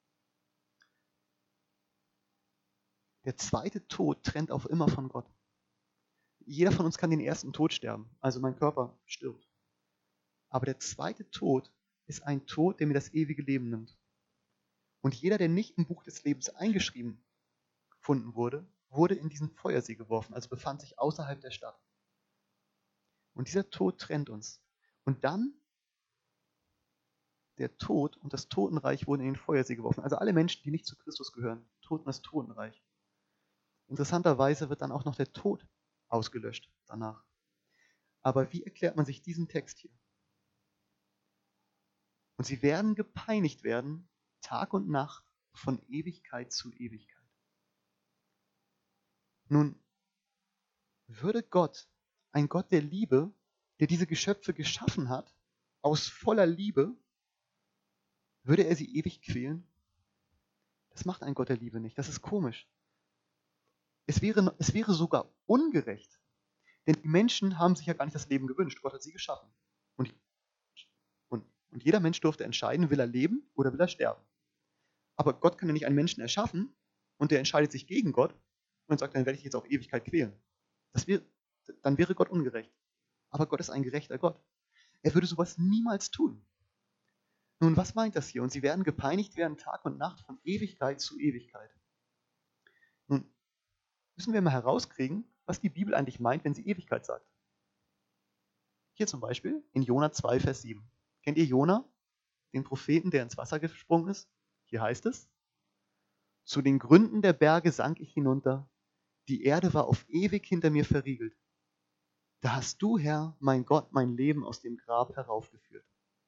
S2: Der zweite Tod trennt auf immer von Gott. Jeder von uns kann den ersten Tod sterben, also mein Körper stirbt. Aber der zweite Tod ist ein Tod, der mir das ewige Leben nimmt. Und jeder, der nicht im Buch des Lebens eingeschrieben gefunden wurde, wurde in diesen Feuersee geworfen, also befand sich außerhalb der Stadt. Und dieser Tod trennt uns. Und dann, der Tod und das Totenreich wurden in den Feuersee geworfen. Also alle Menschen, die nicht zu Christus gehören, Tod und das Totenreich. Interessanterweise wird dann auch noch der Tod ausgelöscht danach. Aber wie erklärt man sich diesen Text hier? Und sie werden gepeinigt werden, Tag und Nacht, von Ewigkeit zu Ewigkeit. Nun, würde Gott, ein Gott der Liebe, der diese Geschöpfe geschaffen hat, aus voller Liebe, würde er sie ewig quälen? Das macht ein Gott der Liebe nicht. Das ist komisch. Es wäre sogar ungerecht. Denn die Menschen haben sich ja gar nicht das Leben gewünscht. Gott hat sie geschaffen. Und, und jeder Mensch durfte entscheiden, will er leben oder will er sterben. Aber Gott kann ja nicht einen Menschen erschaffen und der entscheidet sich gegen Gott und sagt, dann werde ich jetzt auf Ewigkeit quälen. Dann wäre Gott ungerecht. Aber Gott ist ein gerechter Gott. Er würde sowas niemals tun. Nun, was meint das hier? Und sie werden gepeinigt werden Tag und Nacht von Ewigkeit zu Ewigkeit. Nun, müssen wir mal herauskriegen, was die Bibel eigentlich meint, wenn sie Ewigkeit sagt. Hier zum Beispiel in Jona 2, Vers 7. Kennt ihr Jona, den Propheten, der ins Wasser gesprungen ist? Hier heißt es, zu den Gründen der Berge sank ich hinunter, die Erde war auf ewig hinter mir verriegelt. Da hast du, Herr, mein Gott, mein Leben aus dem Grab heraufgeführt.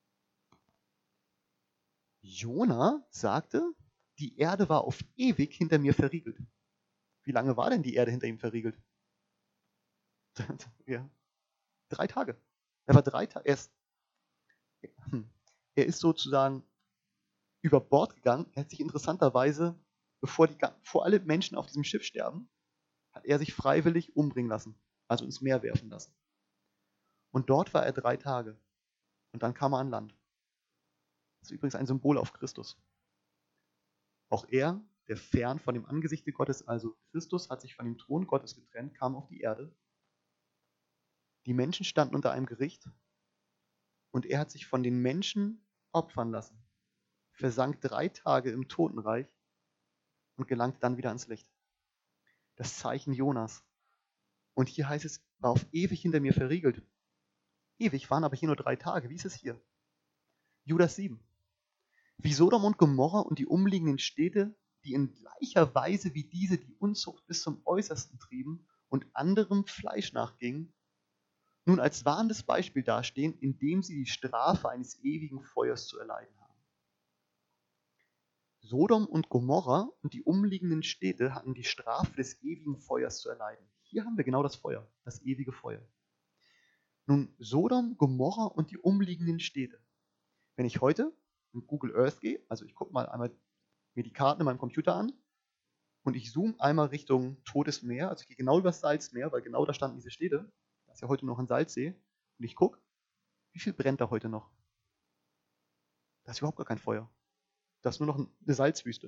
S2: Jona sagte, die Erde war auf ewig hinter mir verriegelt. Wie lange war denn die Erde hinter ihm verriegelt? Ja, 3 Tage. Er war 3 Tage. Er ist sozusagen über Bord gegangen. Er hat sich interessanterweise, bevor alle Menschen auf diesem Schiff sterben, hat er sich freiwillig umbringen lassen, also ins Meer werfen lassen. Und dort war er 3 Tage. Und dann kam er an Land. Das ist übrigens ein Symbol auf Christus. Auch er der fern von dem Angesichte Gottes, also Christus, hat sich von dem Thron Gottes getrennt, kam auf die Erde. Die Menschen standen unter einem Gericht und er hat sich von den Menschen opfern lassen, versank 3 Tage im Totenreich und gelangte dann wieder ans Licht. Das Zeichen Jonas. Und hier heißt es, war auf ewig hinter mir verriegelt. Ewig waren aber hier nur 3 Tage. Wie ist es hier? Judas 7. Wie Sodom und Gomorra und die umliegenden Städte, die in gleicher Weise wie diese die Unzucht bis zum Äußersten trieben und anderem Fleisch nachgingen, nun als warnendes Beispiel dastehen, indem sie die Strafe eines ewigen Feuers zu erleiden haben. Sodom und Gomorra und die umliegenden Städte hatten die Strafe des ewigen Feuers zu erleiden. Hier haben wir genau das Feuer, das ewige Feuer. Nun, Sodom, Gomorra und die umliegenden Städte. Wenn ich heute in Google Earth gehe, also ich gucke mal einmal mir die Karten in meinem Computer an und ich zoome einmal Richtung Totes Meer, also ich gehe genau über das Salzmeer, weil genau da standen diese Städte. Da ist ja heute noch ein Salzsee. Und ich gucke, wie viel brennt da heute noch? Da ist überhaupt gar kein Feuer. Da ist nur noch eine Salzwüste.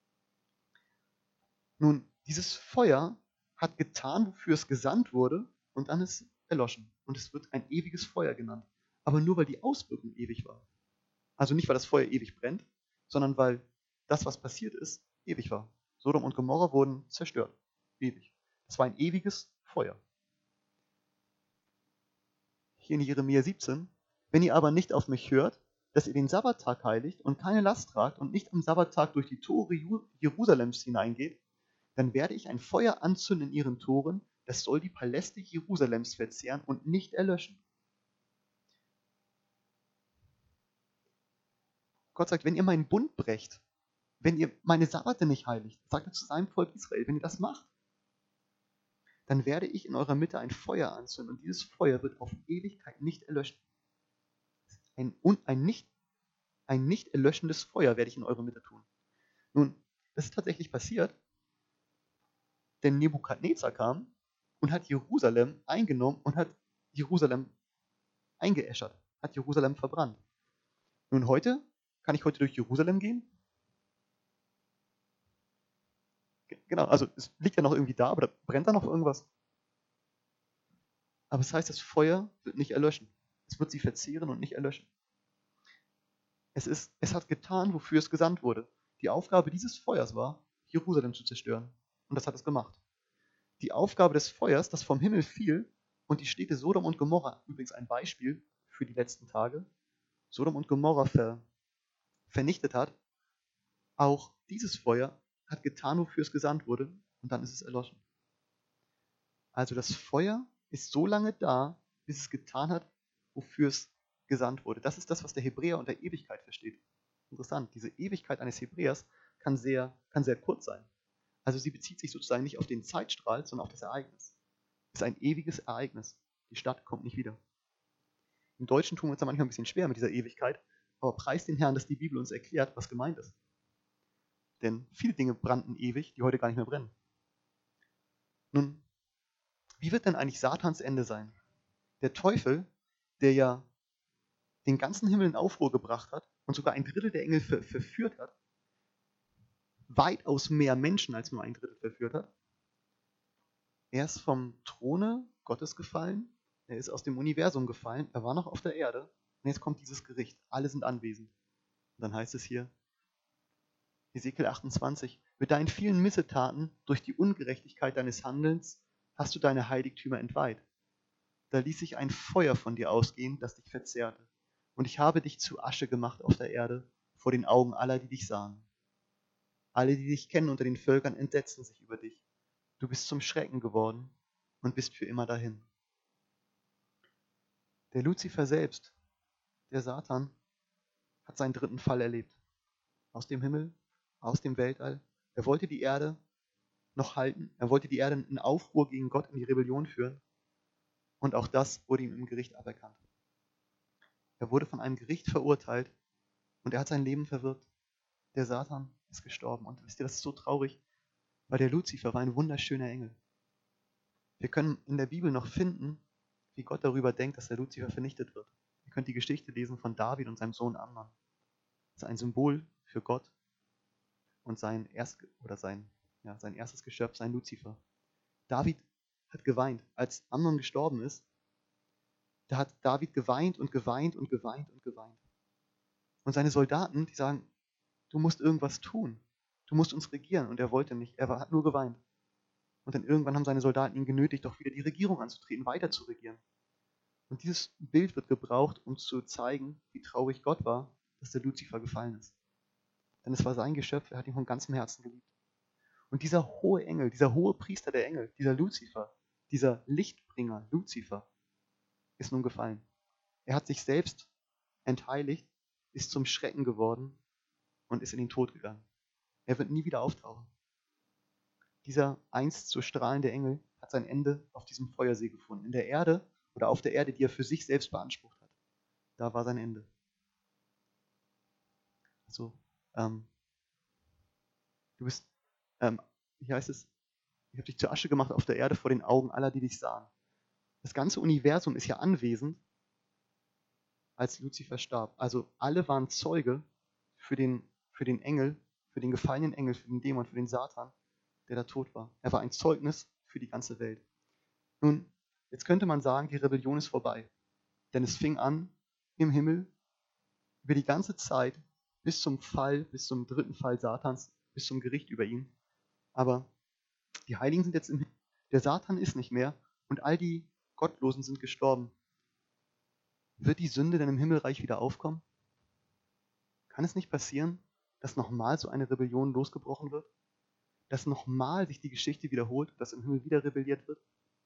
S2: Nun, dieses Feuer hat getan, wofür es gesandt wurde, und dann ist erloschen. Und es wird ein ewiges Feuer genannt. Aber nur, weil die Auswirkung ewig war. Also nicht, weil das Feuer ewig brennt, sondern weil das, was passiert ist, ewig war. Sodom und Gomorra wurden zerstört. Ewig. Das war ein ewiges Feuer. Hier in Jeremia 17. Wenn ihr aber nicht auf mich hört, dass ihr den Sabbattag heiligt und keine Last tragt und nicht am Sabbattag durch die Tore Jerusalems hineingeht, dann werde ich ein Feuer anzünden in ihren Toren, das soll die Paläste Jerusalems verzehren und nicht erlöschen. Gott sagt, wenn ihr meinen Bund brecht, wenn ihr meine Sabbate nicht heiligt, sagt er zu seinem Volk Israel, wenn ihr das macht, dann werde ich in eurer Mitte ein Feuer anzünden und dieses Feuer wird auf Ewigkeit nicht erlöschen. Ein nicht erlöschendes Feuer werde ich in eure Mitte tun. Nun, das ist tatsächlich passiert, denn Nebukadnezar kam und hat Jerusalem eingenommen und hat Jerusalem eingeäschert, hat Jerusalem verbrannt. Nun kann ich heute durch Jerusalem gehen? Genau, also es liegt ja noch irgendwie da, aber da brennt da noch irgendwas. Aber es heißt, das Feuer wird nicht erlöschen. Es wird sie verzehren und nicht erlöschen. Es hat getan, wofür es gesandt wurde. Die Aufgabe dieses Feuers war, Jerusalem zu zerstören. Und das hat es gemacht. Die Aufgabe des Feuers, das vom Himmel fiel und die Städte Sodom und Gomorra, übrigens ein Beispiel für die letzten Tage, Sodom und Gomorra vernichtet hat, auch dieses Feuer hat getan, wofür es gesandt wurde, und dann ist es erloschen. Also das Feuer ist so lange da, bis es getan hat, wofür es gesandt wurde. Das ist das, was der Hebräer unter Ewigkeit versteht. Interessant, diese Ewigkeit eines Hebräers kann sehr kurz sein. Also sie bezieht sich sozusagen nicht auf den Zeitstrahl, sondern auf das Ereignis. Es ist ein ewiges Ereignis. Die Stadt kommt nicht wieder. Im Deutschen tun wir uns da manchmal ein bisschen schwer mit dieser Ewigkeit, aber preis den Herrn, dass die Bibel uns erklärt, was gemeint ist. Denn viele Dinge brannten ewig, die heute gar nicht mehr brennen. Nun, wie wird denn eigentlich Satans Ende sein? Der Teufel, der ja den ganzen Himmel in Aufruhr gebracht hat und sogar ein Drittel der Engel verführt hat, weitaus mehr Menschen als nur ein Drittel verführt hat. Er ist vom Throne Gottes gefallen, er ist aus dem Universum gefallen, er war noch auf der Erde und jetzt kommt dieses Gericht. Alle sind anwesend. Und dann heißt es hier, Hesekiel 28, mit deinen vielen Missetaten durch die Ungerechtigkeit deines Handelns hast du deine Heiligtümer entweiht. Da ließ sich ein Feuer von dir ausgehen, das dich verzehrte. Und ich habe dich zu Asche gemacht auf der Erde, vor den Augen aller, die dich sahen. Alle, die dich kennen unter den Völkern, entsetzten sich über dich. Du bist zum Schrecken geworden und bist für immer dahin. Der Luzifer selbst, der Satan, hat seinen dritten Fall erlebt. Aus dem Himmel, aus dem Weltall. Er wollte die Erde noch halten. Er wollte die Erde in Aufruhr gegen Gott in die Rebellion führen. Und auch das wurde ihm im Gericht aberkannt. Er wurde von einem Gericht verurteilt und er hat sein Leben verwirkt. Der Satan ist gestorben. Und wisst ihr, das ist so traurig, weil der Luzifer war ein wunderschöner Engel. Wir können in der Bibel noch finden, wie Gott darüber denkt, dass der Luzifer vernichtet wird. Ihr könnt die Geschichte lesen von David und seinem Sohn Amnon. Das ist ein Symbol für Gott. und sein erstes Geschöpf, sein Luzifer. David hat geweint. Als Amnon gestorben ist, da hat David geweint und geweint und geweint und geweint. Und seine Soldaten, die sagen, du musst irgendwas tun. Du musst uns regieren. Und er wollte nicht. Er hat nur geweint. Und dann irgendwann haben seine Soldaten ihn genötigt, doch wieder die Regierung anzutreten, weiter zu regieren. Und dieses Bild wird gebraucht, um zu zeigen, wie traurig Gott war, dass der Luzifer gefallen ist. Denn es war sein Geschöpf, er hat ihn von ganzem Herzen geliebt. Und dieser hohe Engel, dieser hohe Priester der Engel, dieser Luzifer, dieser Lichtbringer Luzifer, ist nun gefallen. Er hat sich selbst entheiligt, ist zum Schrecken geworden und ist in den Tod gegangen. Er wird nie wieder auftauchen. Dieser einst so strahlende Engel hat sein Ende auf diesem Feuersee gefunden. In der Erde oder auf der Erde, die er für sich selbst beansprucht hat. Da war sein Ende. Also, du bist, hier heißt es, ich habe dich zur Asche gemacht auf der Erde vor den Augen aller, die dich sahen. Das ganze Universum ist ja anwesend, als Luzifer starb. Also alle waren Zeuge für den Engel, für den gefallenen Engel, für den Dämon, für den Satan, der da tot war. Er war ein Zeugnis für die ganze Welt. Nun, jetzt könnte man sagen, die Rebellion ist vorbei. Denn es fing an im Himmel über die ganze Zeit bis zum Fall, bis zum dritten Fall Satans, bis zum Gericht über ihn. Aber die Heiligen sind jetzt im Himmel. Der Satan ist nicht mehr und all die Gottlosen sind gestorben. Wird die Sünde denn im Himmelreich wieder aufkommen? Kann es nicht passieren, dass nochmal so eine Rebellion losgebrochen wird? Dass nochmal sich die Geschichte wiederholt, dass im Himmel wieder rebelliert wird?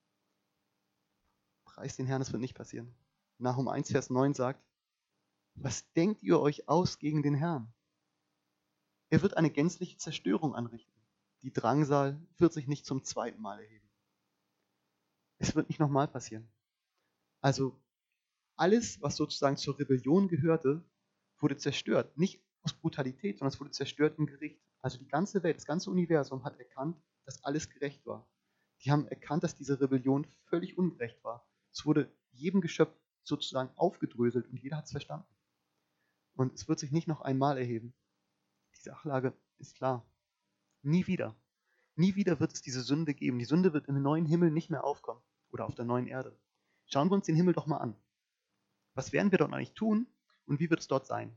S2: Preis den Herrn, es wird nicht passieren. Nahum 1, Vers 9 sagt, was denkt ihr euch aus gegen den Herrn? Er wird eine gänzliche Zerstörung anrichten. Die Drangsal wird sich nicht zum zweiten Mal erheben. Es wird nicht nochmal passieren. Also alles, was sozusagen zur Rebellion gehörte, wurde zerstört. Nicht aus Brutalität, sondern es wurde zerstört im Gericht. Also die ganze Welt, das ganze Universum hat erkannt, dass alles gerecht war. Die haben erkannt, dass diese Rebellion völlig ungerecht war. Es wurde jedem Geschöpf sozusagen aufgedröselt und jeder hat es verstanden. Und es wird sich nicht noch einmal erheben. Die Sachlage ist klar. Nie wieder. Nie wieder wird es diese Sünde geben. Die Sünde wird im neuen Himmel nicht mehr aufkommen oder auf der neuen Erde. Schauen wir uns den Himmel doch mal an. Was werden wir dort eigentlich tun und wie wird es dort sein?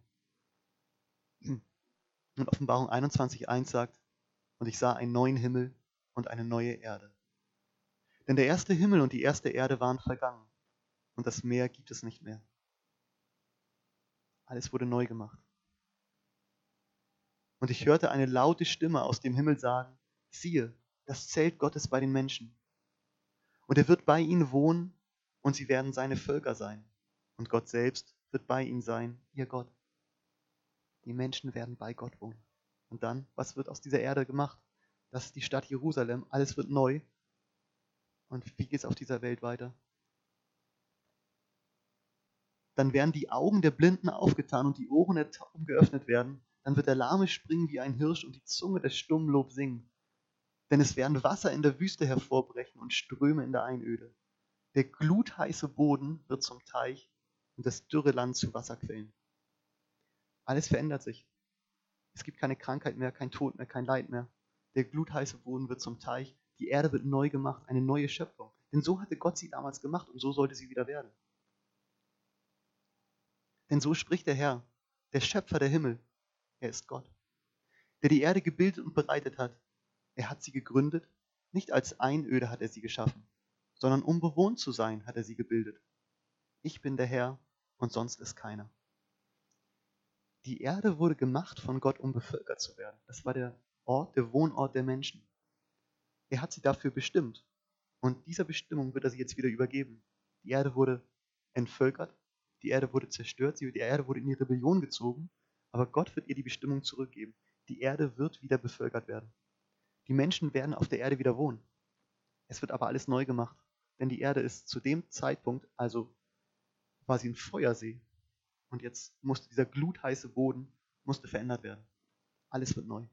S2: Und Offenbarung 21,1 sagt, und ich sah einen neuen Himmel und eine neue Erde. Denn der erste Himmel und die erste Erde waren vergangen und das Meer gibt es nicht mehr. Alles wurde neu gemacht. Und ich hörte eine laute Stimme aus dem Himmel sagen, siehe, das Zelt Gottes bei den Menschen. Und er wird bei ihnen wohnen und sie werden seine Völker sein. Und Gott selbst wird bei ihnen sein, ihr Gott. Die Menschen werden bei Gott wohnen. Und dann, was wird aus dieser Erde gemacht? Das ist die Stadt Jerusalem, alles wird neu. Und wie geht es auf dieser Welt weiter? Dann werden die Augen der Blinden aufgetan und die Ohren der Tauben geöffnet werden. Dann wird der Lahme springen wie ein Hirsch und die Zunge des Stummen Lob singen. Denn es werden Wasser in der Wüste hervorbrechen und Ströme in der Einöde. Der glutheiße Boden wird zum Teich und das dürre Land zu Wasserquellen. Alles verändert sich. Es gibt keine Krankheit mehr, kein Tod mehr, kein Leid mehr. Der glutheiße Boden wird zum Teich. Die Erde wird neu gemacht, eine neue Schöpfung. Denn so hatte Gott sie damals gemacht und so sollte sie wieder werden. Denn so spricht der Herr, der Schöpfer der Himmel. Er ist Gott, der die Erde gebildet und bereitet hat. Er hat sie gegründet, nicht als Einöde hat er sie geschaffen, sondern um bewohnt zu sein, hat er sie gebildet. Ich bin der Herr und sonst ist keiner. Die Erde wurde gemacht von Gott, um bevölkert zu werden. Das war der Ort, der Wohnort der Menschen. Er hat sie dafür bestimmt. Und dieser Bestimmung wird er sie jetzt wieder übergeben. Die Erde wurde entvölkert, die Erde wurde zerstört, die Erde wurde in die Rebellion gezogen, aber Gott wird ihr die Bestimmung zurückgeben. Die Erde wird wieder bevölkert werden. Die Menschen werden auf der Erde wieder wohnen. Es wird aber alles neu gemacht, denn die Erde ist zu dem Zeitpunkt, also war sie ein Feuersee. Und jetzt musste dieser glutheiße Boden verändert werden. Alles wird neu.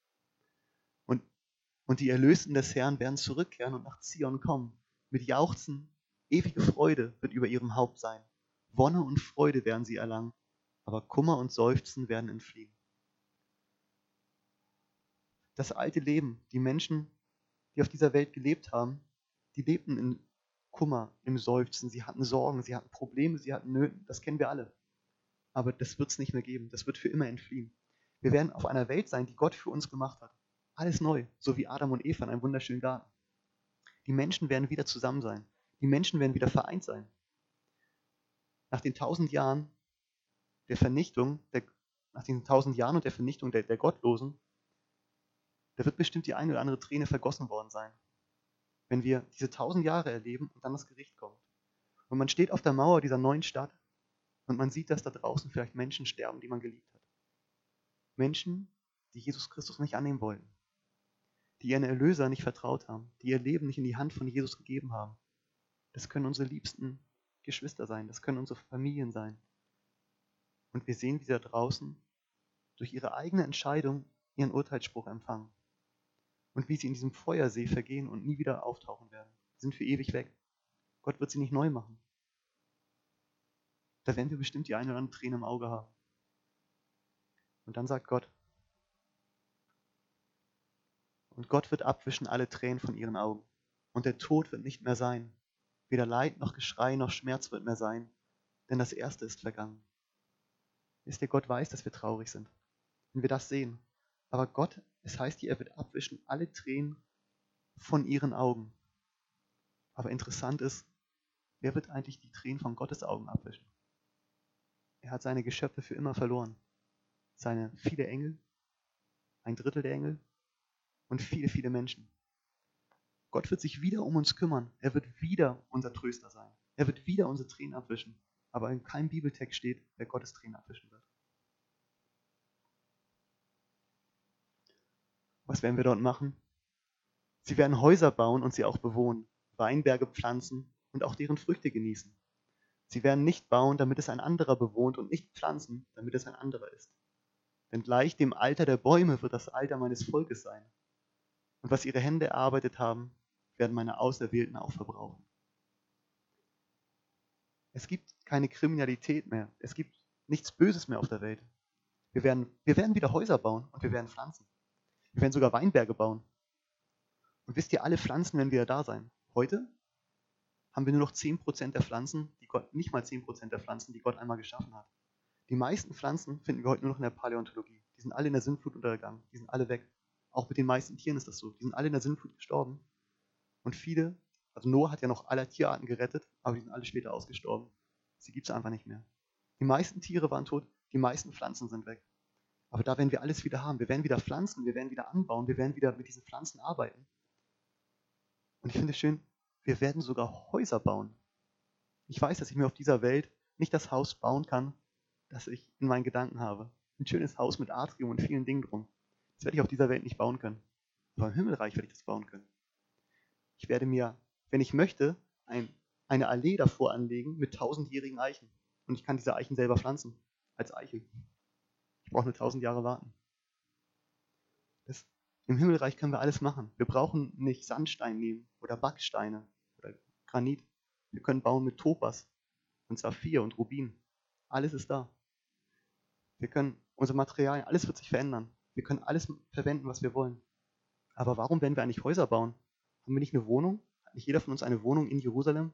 S2: Und die Erlösten des Herrn werden zurückkehren und nach Zion kommen. Mit Jauchzen, ewige Freude wird über ihrem Haupt sein. Wonne und Freude werden sie erlangen, aber Kummer und Seufzen werden entfliehen. Das alte Leben, die Menschen, die auf dieser Welt gelebt haben, die lebten in Kummer, im Seufzen, sie hatten Sorgen, sie hatten Probleme, sie hatten Nöten, das kennen wir alle. Aber das wird es nicht mehr geben, das wird für immer entfliehen. Wir werden auf einer Welt sein, die Gott für uns gemacht hat. Alles neu, so wie Adam und Eva in einem wunderschönen Garten. Die Menschen werden wieder zusammen sein. Die Menschen werden wieder vereint sein. Nach den 1000 Jahren der Vernichtung, nach diesen 1000 Jahren und der Vernichtung der Gottlosen, da wird bestimmt die eine oder andere Träne vergossen worden sein, wenn wir diese 1000 Jahre erleben und dann das Gericht kommt. Und man steht auf der Mauer dieser neuen Stadt und man sieht, dass da draußen vielleicht Menschen sterben, die man geliebt hat. Menschen, die Jesus Christus nicht annehmen wollten, die ihren Erlöser nicht vertraut haben, die ihr Leben nicht in die Hand von Jesus gegeben haben. Das können unsere liebsten Geschwister sein, das können unsere Familien sein. Und wir sehen, wie sie da draußen durch ihre eigene Entscheidung ihren Urteilsspruch empfangen. Und wie sie in diesem Feuersee vergehen und nie wieder auftauchen werden. Sie sind für ewig weg. Gott wird sie nicht neu machen. Da werden wir bestimmt die eine oder andere Träne im Auge haben. Und dann sagt Gott, und Gott wird abwischen alle Tränen von ihren Augen. Und der Tod wird nicht mehr sein. Weder Leid noch Geschrei noch Schmerz wird mehr sein, denn das Erste ist vergangen. Wisst ihr, Gott weiß, dass wir traurig sind, wenn wir das sehen. Aber Gott, es heißt hier, er wird abwischen alle Tränen von ihren Augen. Aber interessant ist, wer wird eigentlich die Tränen von Gottes Augen abwischen? Er hat seine Geschöpfe für immer verloren. Seine viele Engel, ein Drittel der Engel und viele, viele Menschen. Gott wird sich wieder um uns kümmern. Er wird wieder unser Tröster sein. Er wird wieder unsere Tränen abwischen. Aber in keinem Bibeltext steht, wer Gottes Tränen abwischen wird. Was werden wir dort machen? Sie werden Häuser bauen und sie auch bewohnen, Weinberge pflanzen und auch deren Früchte genießen. Sie werden nicht bauen, damit es ein anderer bewohnt, und nicht pflanzen, damit es ein anderer ist. Denn gleich dem Alter der Bäume wird das Alter meines Volkes sein. Und was ihre Hände erarbeitet haben, werden meine Auserwählten auch verbrauchen. Es gibt keine Kriminalität mehr. Es gibt nichts Böses mehr auf der Welt. Wir werden wieder Häuser bauen und wir werden pflanzen. Wir werden sogar Weinberge bauen. Und wisst ihr, alle Pflanzen werden wieder da sein. Heute haben wir nur noch 10% der Pflanzen, nicht mal 10% der Pflanzen, die Gott einmal geschaffen hat. Die meisten Pflanzen finden wir heute nur noch in der Paläontologie. Die sind alle in der Sintflut untergegangen. Die sind alle weg. Auch mit den meisten Tieren ist das so. Die sind alle in der Sintflut gestorben. Und viele, also Noah hat ja noch alle Tierarten gerettet, aber die sind alle später ausgestorben. Sie gibt es einfach nicht mehr. Die meisten Tiere waren tot, die meisten Pflanzen sind weg. Aber da werden wir alles wieder haben. Wir werden wieder pflanzen, wir werden wieder anbauen, wir werden wieder mit diesen Pflanzen arbeiten. Und ich finde es schön, wir werden sogar Häuser bauen. Ich weiß, dass ich mir auf dieser Welt nicht das Haus bauen kann, das ich in meinen Gedanken habe. Ein schönes Haus mit Atrium und vielen Dingen drum. Das werde ich auf dieser Welt nicht bauen können. Aber im Himmelreich werde ich das bauen können. Ich werde mir, wenn ich möchte, eine Allee davor anlegen mit 1000-jährigen Eichen. Und ich kann diese Eichen selber pflanzen. Als Eichel. Ich brauche nur 1000 Jahre warten. Im Himmelreich können wir alles machen. Wir brauchen nicht Sandstein nehmen oder Backsteine oder Granit. Wir können bauen mit Topas und Saphir und Rubin. Alles ist da. Wir können unsere Materialien, alles wird sich verändern. Wir können alles verwenden, was wir wollen. Aber warum werden wir eigentlich Häuser bauen? Haben wir nicht eine Wohnung? Hat nicht jeder von uns eine Wohnung in Jerusalem?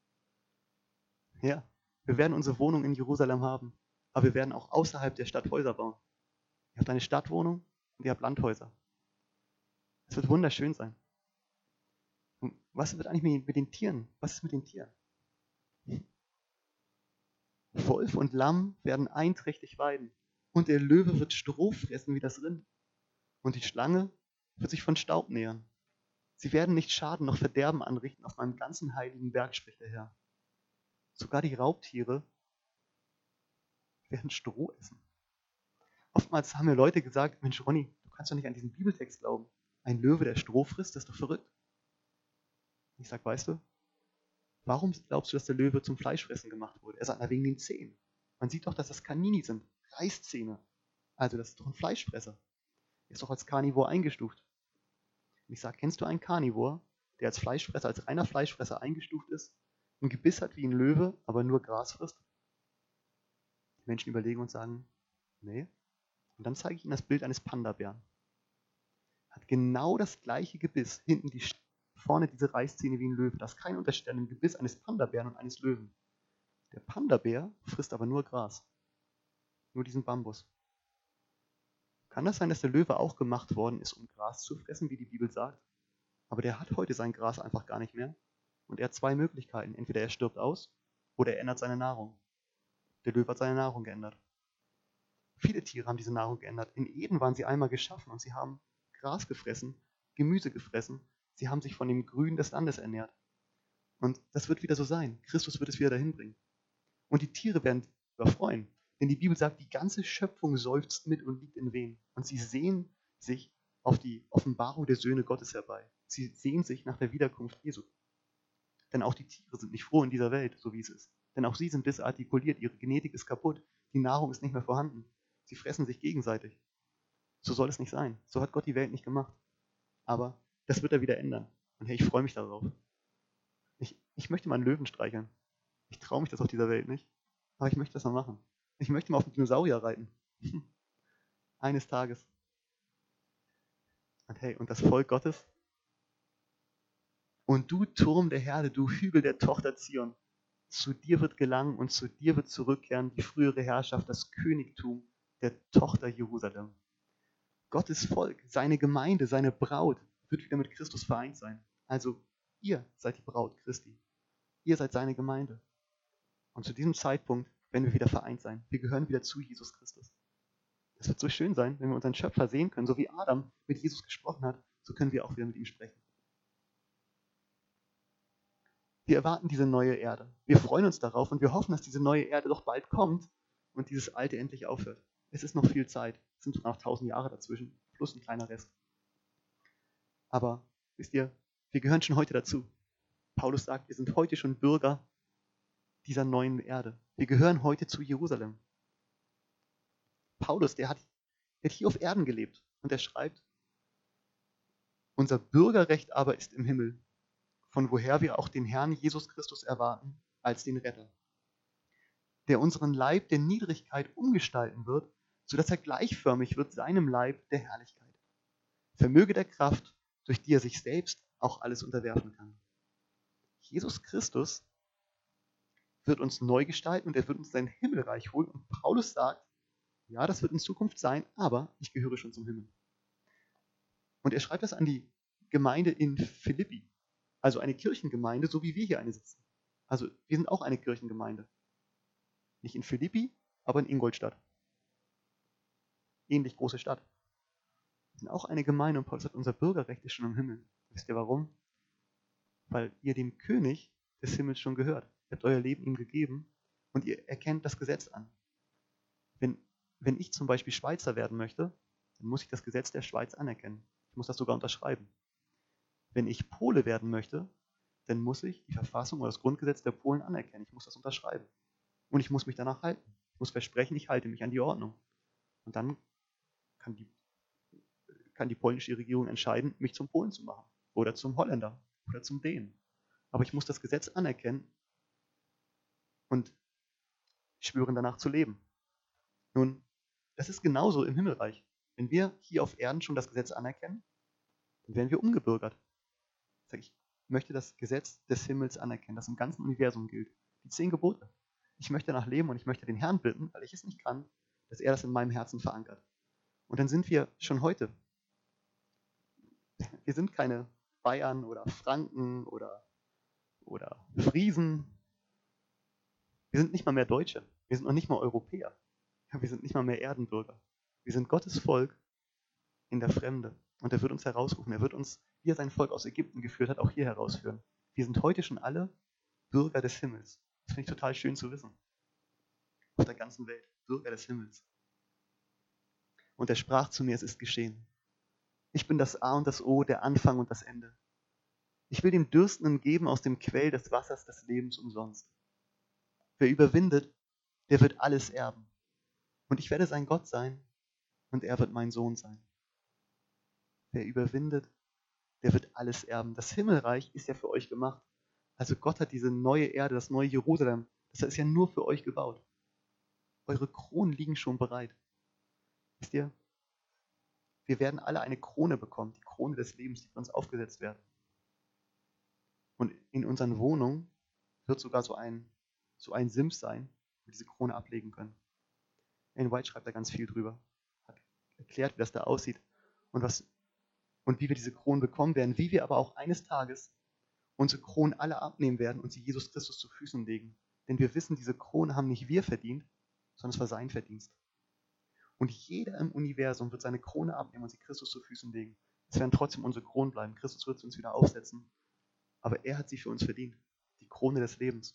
S2: Ja, wir werden unsere Wohnung in Jerusalem haben. Aber wir werden auch außerhalb der Stadt Häuser bauen. Ihr habt eine Stadtwohnung und ihr habt Landhäuser. Es wird wunderschön sein. Und was wird eigentlich mit den Tieren? Was ist mit den Tieren? Wolf und Lamm werden einträchtig weiden. Und der Löwe wird Stroh fressen wie das Rind. Und die Schlange wird sich von Staub nähern. Sie werden nicht Schaden noch Verderben anrichten auf meinem ganzen heiligen Berg, spricht der Herr. Sogar die Raubtiere werden Stroh essen. Oftmals haben mir Leute gesagt, Mensch Ronny, du kannst doch nicht an diesen Bibeltext glauben. Ein Löwe, der Stroh frisst, das ist doch verrückt. Ich sage, weißt du, warum glaubst du, dass der Löwe zum Fleischfressen gemacht wurde? Er sagt, na, wegen den Zähnen. Man sieht doch, dass das Kanini sind, Reißzähne. Also das ist doch ein Fleischfresser. Er ist doch als Karnivor eingestuft. Und ich sage, kennst du einen Karnivor, der als Fleischfresser, als reiner Fleischfresser eingestuft ist, ein Gebiss hat wie ein Löwe, aber nur Gras frisst? Die Menschen überlegen und sagen, nee. Und dann zeige ich ihnen das Bild eines Panda-Bären. genau das gleiche Gebiss, hinten vorne diese Reißzähne wie ein Löwe. Da ist kein Unterschied an dem Gebiss eines Panda-Bären und eines Löwen. Der Panda-Bär frisst aber nur Gras, nur diesen Bambus. Kann das sein, dass der Löwe auch gemacht worden ist, um Gras zu fressen, wie die Bibel sagt? Aber der hat heute sein Gras einfach gar nicht mehr. Und er hat zwei Möglichkeiten. Entweder er stirbt aus oder er ändert seine Nahrung. Der Löwe hat seine Nahrung geändert. Viele Tiere haben diese Nahrung geändert. In Eden waren sie einmal geschaffen und sie haben Gras gefressen, Gemüse gefressen. Sie haben sich von dem Grün des Landes ernährt. Und das wird wieder so sein. Christus wird es wieder dahin bringen. Und die Tiere werden sich darüber freuen. Denn die Bibel sagt, die ganze Schöpfung seufzt mit und liegt in Wehen. Und sie sehen sich auf die Offenbarung der Söhne Gottes herbei. Sie sehen sich nach der Wiederkunft Jesu. Denn auch die Tiere sind nicht froh in dieser Welt, so wie es ist. Denn auch sie sind disartikuliert, ihre Genetik ist kaputt, die Nahrung ist nicht mehr vorhanden. Sie fressen sich gegenseitig. So soll es nicht sein. So hat Gott die Welt nicht gemacht. Aber das wird er wieder ändern. Und hey, ich freue mich darauf. Ich möchte mal einen Löwen streicheln. Ich traue mich das auf dieser Welt nicht. Aber ich möchte das mal machen. Ich möchte mal auf einen Dinosaurier reiten. Eines Tages. Und hey, und das Volk Gottes? Und du Turm der Herde, du Hügel der Tochter Zion, zu dir wird gelangen und zu dir wird zurückkehren die frühere Herrschaft, das Königtum der Tochter Jerusalem. Gottes Volk, seine Gemeinde, seine Braut wird wieder mit Christus vereint sein. Also ihr seid die Braut Christi. Ihr seid seine Gemeinde. Und zu diesem Zeitpunkt werden wir wieder vereint sein. Wir gehören wieder zu Jesus Christus. Es wird so schön sein, wenn wir unseren Schöpfer sehen können, so wie Adam mit Jesus gesprochen hat, so können wir auch wieder mit ihm sprechen. Wir erwarten diese neue Erde. Wir freuen uns darauf und wir hoffen, dass diese neue Erde doch bald kommt und dieses Alte endlich aufhört. Es ist noch viel Zeit. Es sind sogar noch 1000 Jahre dazwischen, plus ein kleiner Rest. Aber wisst ihr, wir gehören schon heute dazu. Paulus sagt, wir sind heute schon Bürger dieser neuen Erde. Wir gehören heute zu Jerusalem. Paulus, der hat hier auf Erden gelebt und er schreibt, unser Bürgerrecht aber ist im Himmel, von woher wir auch den Herrn Jesus Christus erwarten als den Retter, der unseren Leib der Niedrigkeit umgestalten wird, sodass er gleichförmig wird seinem Leib der Herrlichkeit. Vermöge der Kraft, durch die er sich selbst auch alles unterwerfen kann. Jesus Christus wird uns neu gestalten und er wird uns sein Himmelreich holen. Und Paulus sagt, ja, das wird in Zukunft sein, aber ich gehöre schon zum Himmel. Und er schreibt das an die Gemeinde in Philippi, also eine Kirchengemeinde, so wie wir hier eine sitzen. Also wir sind auch eine Kirchengemeinde. Nicht in Philippi, aber in Ingolstadt. Ähnlich große Stadt. Wir sind auch eine Gemeinde und Paulus sagt, unser Bürgerrecht ist schon im Himmel. Wisst ihr warum? Weil ihr dem König des Himmels schon gehört. Ihr habt euer Leben ihm gegeben und ihr erkennt das Gesetz an. Wenn ich zum Beispiel Schweizer werden möchte, dann muss ich das Gesetz der Schweiz anerkennen. Ich muss das sogar unterschreiben. Wenn ich Pole werden möchte, dann muss ich die Verfassung oder das Grundgesetz der Polen anerkennen. Ich muss das unterschreiben. Und ich muss mich danach halten. Ich muss versprechen, ich halte mich an die Ordnung. Und dann kann die polnische Regierung entscheiden, mich zum Polen zu machen. Oder zum Holländer. Oder zum Dänen. Aber ich muss das Gesetz anerkennen und schwören, danach zu leben. Nun, das ist genauso im Himmelreich. Wenn wir hier auf Erden schon das Gesetz anerkennen, dann werden wir umgebürgert. Ich möchte das Gesetz des Himmels anerkennen, das im ganzen Universum gilt. Die 10 Gebote. Ich möchte danach leben und ich möchte den Herrn bitten, weil ich es nicht kann, dass er das in meinem Herzen verankert. Und dann sind wir schon heute. Wir sind keine Bayern oder Franken oder Friesen. Wir sind nicht mal mehr Deutsche. Wir sind noch nicht mal Europäer. Wir sind nicht mal mehr Erdenbürger. Wir sind Gottes Volk in der Fremde. Und er wird uns herausrufen. Er wird uns, wie er sein Volk aus Ägypten geführt hat, auch hier herausführen. Wir sind heute schon alle Bürger des Himmels. Das finde ich total schön zu wissen. Auf der ganzen Welt. Bürger des Himmels. Und er sprach zu mir, es ist geschehen. Ich bin das A und das O, der Anfang und das Ende. Ich will dem Dürstenden geben aus dem Quell des Wassers des Lebens umsonst. Wer überwindet, der wird alles erben. Und ich werde sein Gott sein und er wird mein Sohn sein. Wer überwindet, der wird alles erben. Das Himmelreich ist ja für euch gemacht. Also Gott hat diese neue Erde, das neue Jerusalem, das ist ja nur für euch gebaut. Eure Kronen liegen schon bereit. Wisst ihr, Wir werden alle eine Krone bekommen, die Krone des Lebens, die für uns aufgesetzt wird. Und in unseren Wohnungen wird sogar so ein Sims sein, wo wir diese Krone ablegen können. Ellen White schreibt da ganz viel drüber, hat erklärt, wie das da aussieht und wie wir diese Kronen bekommen werden, wie wir aber auch eines Tages unsere Kronen alle abnehmen werden und sie Jesus Christus zu Füßen legen. Denn wir wissen, diese Krone haben nicht wir verdient, sondern es war sein Verdienst. Und jeder im Universum wird seine Krone abnehmen und sie Christus zu Füßen legen. Es werden trotzdem unsere Kronen bleiben. Christus wird sie uns wieder aufsetzen. Aber er hat sie für uns verdient. Die Krone des Lebens.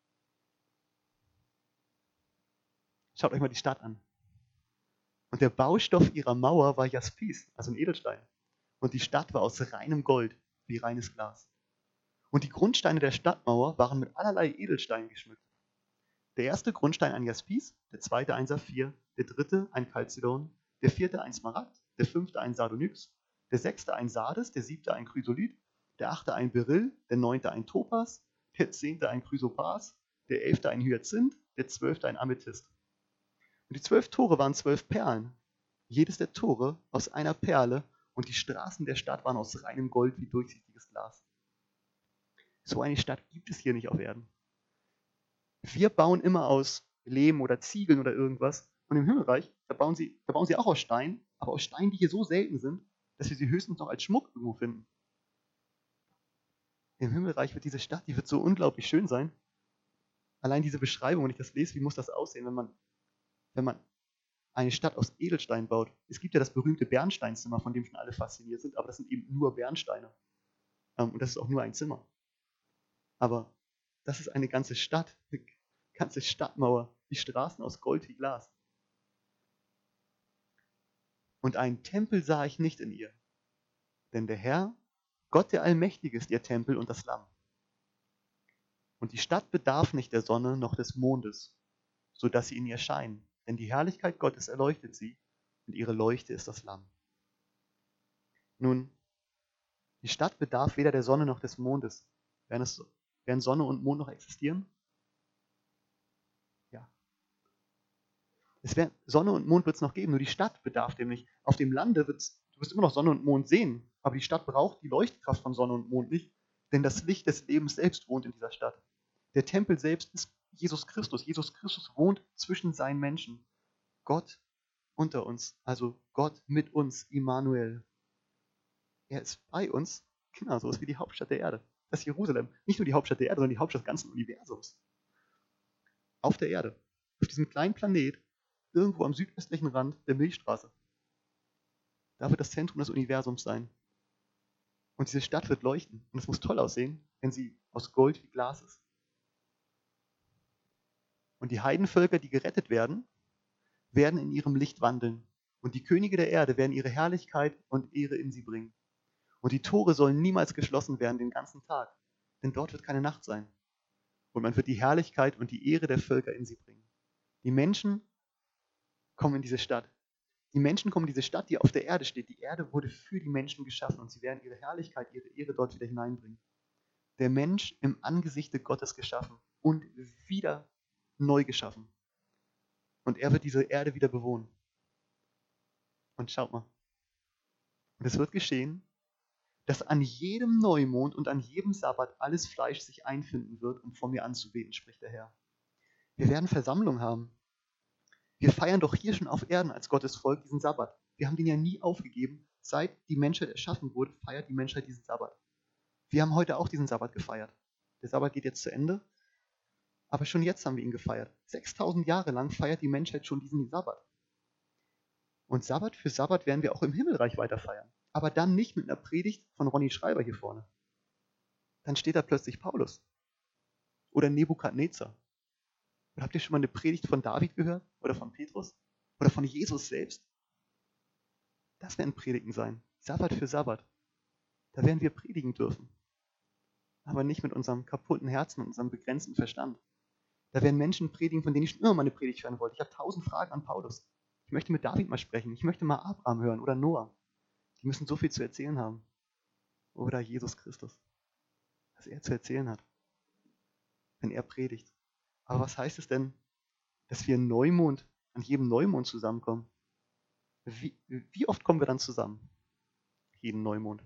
S2: Schaut euch mal die Stadt an. Und der Baustoff ihrer Mauer war Jaspis, also ein Edelstein. Und die Stadt war aus reinem Gold, wie reines Glas. Und die Grundsteine der Stadtmauer waren mit allerlei Edelsteinen geschmückt. Der erste Grundstein ein Jaspis, der zweite ein Saphir, der dritte ein Chalcedon, der vierte ein Smaragd, der fünfte ein Sardonyx, der sechste ein Sardes, der siebte ein Chrysolith, der achte ein Beryl, der neunte ein Topas, der zehnte ein Chrysopas, der elfte ein Hyazinth, der zwölfte ein Amethyst. Und die 12 Tore waren 12 Perlen, jedes der Tore aus einer Perle, und die Straßen der Stadt waren aus reinem Gold wie durchsichtiges Glas. So eine Stadt gibt es hier nicht auf Erden. Wir bauen immer aus Lehm oder Ziegeln oder irgendwas. Und im Himmelreich, da bauen sie auch aus Stein, aber aus Steinen, die hier so selten sind, dass wir sie höchstens noch als Schmuck irgendwo finden. Im Himmelreich wird diese Stadt, die wird so unglaublich schön sein. Allein diese Beschreibung, wenn ich das lese, wie muss das aussehen, wenn man eine Stadt aus Edelstein baut. Es gibt ja das berühmte Bernsteinzimmer, von dem schon alle fasziniert sind, aber das sind eben nur Bernsteine. Und das ist auch nur ein Zimmer. Aber das ist eine ganze Stadt, eine ganze Stadtmauer, die Straßen aus Gold wie Glas. Und einen Tempel sah ich nicht in ihr, denn der Herr, Gott der Allmächtige, ist ihr Tempel und das Lamm. Und die Stadt bedarf nicht der Sonne noch des Mondes, so dass sie in ihr scheinen, denn die Herrlichkeit Gottes erleuchtet sie und ihre Leuchte ist das Lamm. Nun, die Stadt bedarf weder der Sonne noch des Mondes. Werden Sonne und Mond noch existieren? Ja. Sonne und Mond wird es noch geben, nur die Stadt bedarf dem nicht. Auf dem Lande du wirst immer noch Sonne und Mond sehen, aber die Stadt braucht die Leuchtkraft von Sonne und Mond nicht, denn das Licht des Lebens selbst wohnt in dieser Stadt. Der Tempel selbst ist Jesus Christus. Jesus Christus wohnt zwischen seinen Menschen. Gott unter uns, also Gott mit uns, Immanuel. Er ist bei uns, genau, so ist wie die Hauptstadt der Erde. Das ist Jerusalem. Nicht nur die Hauptstadt der Erde, sondern die Hauptstadt des ganzen Universums. Auf der Erde. Auf diesem kleinen Planet, irgendwo am südöstlichen Rand der Milchstraße. Da wird das Zentrum des Universums sein. Und diese Stadt wird leuchten. Und es muss toll aussehen, wenn sie aus Gold wie Glas ist. Und die Heidenvölker, die gerettet werden, werden in ihrem Licht wandeln. Und die Könige der Erde werden ihre Herrlichkeit und Ehre in sie bringen. Und die Tore sollen niemals geschlossen werden den ganzen Tag, denn dort wird keine Nacht sein. Und man wird die Herrlichkeit und die Ehre der Völker in sie bringen. Die Menschen kommen in diese Stadt. Die Menschen kommen in diese Stadt, die auf der Erde steht. Die Erde wurde für die Menschen geschaffen und sie werden ihre Herrlichkeit, ihre Ehre dort wieder hineinbringen. Der Mensch im Angesichte Gottes geschaffen und wieder neu geschaffen. Und er wird diese Erde wieder bewohnen. Und schaut mal. Und es wird geschehen, dass an jedem Neumond und an jedem Sabbat alles Fleisch sich einfinden wird, um vor mir anzubeten, spricht der Herr. Wir werden Versammlung haben. Wir feiern doch hier schon auf Erden als Gottes Volk diesen Sabbat. Wir haben den ja nie aufgegeben. Seit die Menschheit erschaffen wurde, feiert die Menschheit diesen Sabbat. Wir haben heute auch diesen Sabbat gefeiert. Der Sabbat geht jetzt zu Ende, aber schon jetzt haben wir ihn gefeiert. 6000 Jahre lang feiert die Menschheit schon diesen Sabbat. Und Sabbat für Sabbat werden wir auch im Himmelreich weiter feiern. Aber dann nicht mit einer Predigt von Ronny Schreiber hier vorne. Dann steht da plötzlich Paulus oder Nebukadnezar. Oder habt ihr schon mal eine Predigt von David gehört? Oder von Petrus? Oder von Jesus selbst? Das werden Predigten sein. Sabbat für Sabbat. Da werden wir predigen dürfen. Aber nicht mit unserem kaputten Herzen und unserem begrenzten Verstand. Da werden Menschen predigen, von denen ich schon immer mal eine Predigt hören wollte. Ich habe 1000 Fragen an Paulus. Ich möchte mit David mal sprechen. Ich möchte mal Abraham hören oder Noah. Die müssen so viel zu erzählen haben. Oder Jesus Christus. Was er zu erzählen hat. Wenn er predigt. Aber was heißt es denn, dass wir an jedem Neumond zusammenkommen? Wie oft kommen wir dann zusammen? Jeden Neumond.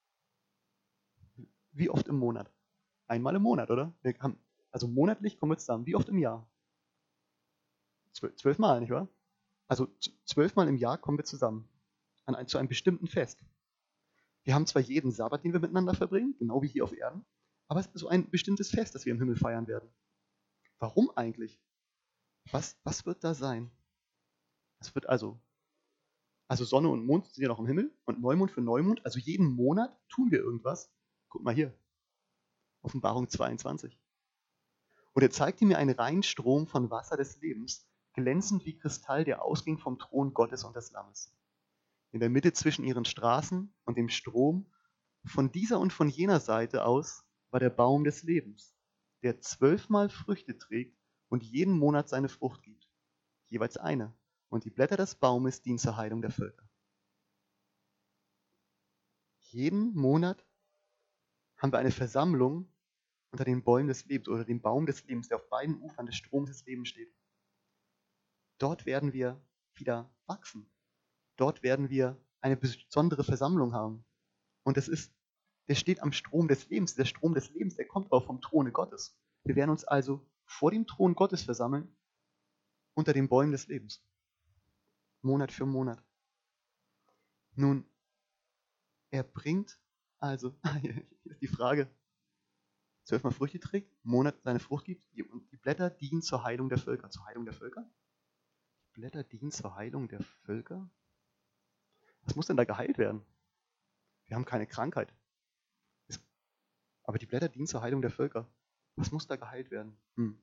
S2: Wie oft im Monat? Einmal im Monat, oder? Also monatlich kommen wir zusammen. Wie oft im Jahr? 12 Mal, nicht wahr? Also 12 Mal im Jahr kommen wir zusammen. Zu einem bestimmten Fest. Wir haben zwar jeden Sabbat, den wir miteinander verbringen, genau wie hier auf Erden, aber es ist so ein bestimmtes Fest, das wir im Himmel feiern werden. Warum eigentlich? Was wird da sein? Es wird also Sonne und Mond sind ja noch im Himmel und Neumond für Neumond, also jeden Monat tun wir irgendwas. Guck mal hier, Offenbarung 22. Und er zeigte mir einen reinen Strom von Wasser des Lebens, glänzend wie Kristall, der ausging vom Thron Gottes und des Lammes. In der Mitte zwischen ihren Straßen und dem Strom, von dieser und von jener Seite aus, war der Baum des Lebens, der 12-mal Früchte trägt und jeden Monat seine Frucht gibt, jeweils eine. Und die Blätter des Baumes dienen zur Heilung der Völker. Jeden Monat haben wir eine Versammlung unter den Bäumen des Lebens oder dem Baum des Lebens, der auf beiden Ufern des Stroms des Lebens steht. Dort werden wir wieder wachsen. Dort werden wir eine besondere Versammlung haben. Und der steht am Strom des Lebens. Der Strom des Lebens, der kommt auch vom Throne Gottes. Wir werden uns also vor dem Thron Gottes versammeln, unter den Bäumen des Lebens. Monat für Monat. Nun, er bringt also, hier ist die Frage, 12-mal Früchte trägt, Monat seine Frucht gibt und die Blätter dienen zur Heilung der Völker. Zur Heilung der Völker? Die Blätter dienen zur Heilung der Völker? Was muss denn da geheilt werden? Wir haben keine Krankheit. Aber die Blätter dienen zur Heilung der Völker. Was muss da geheilt werden?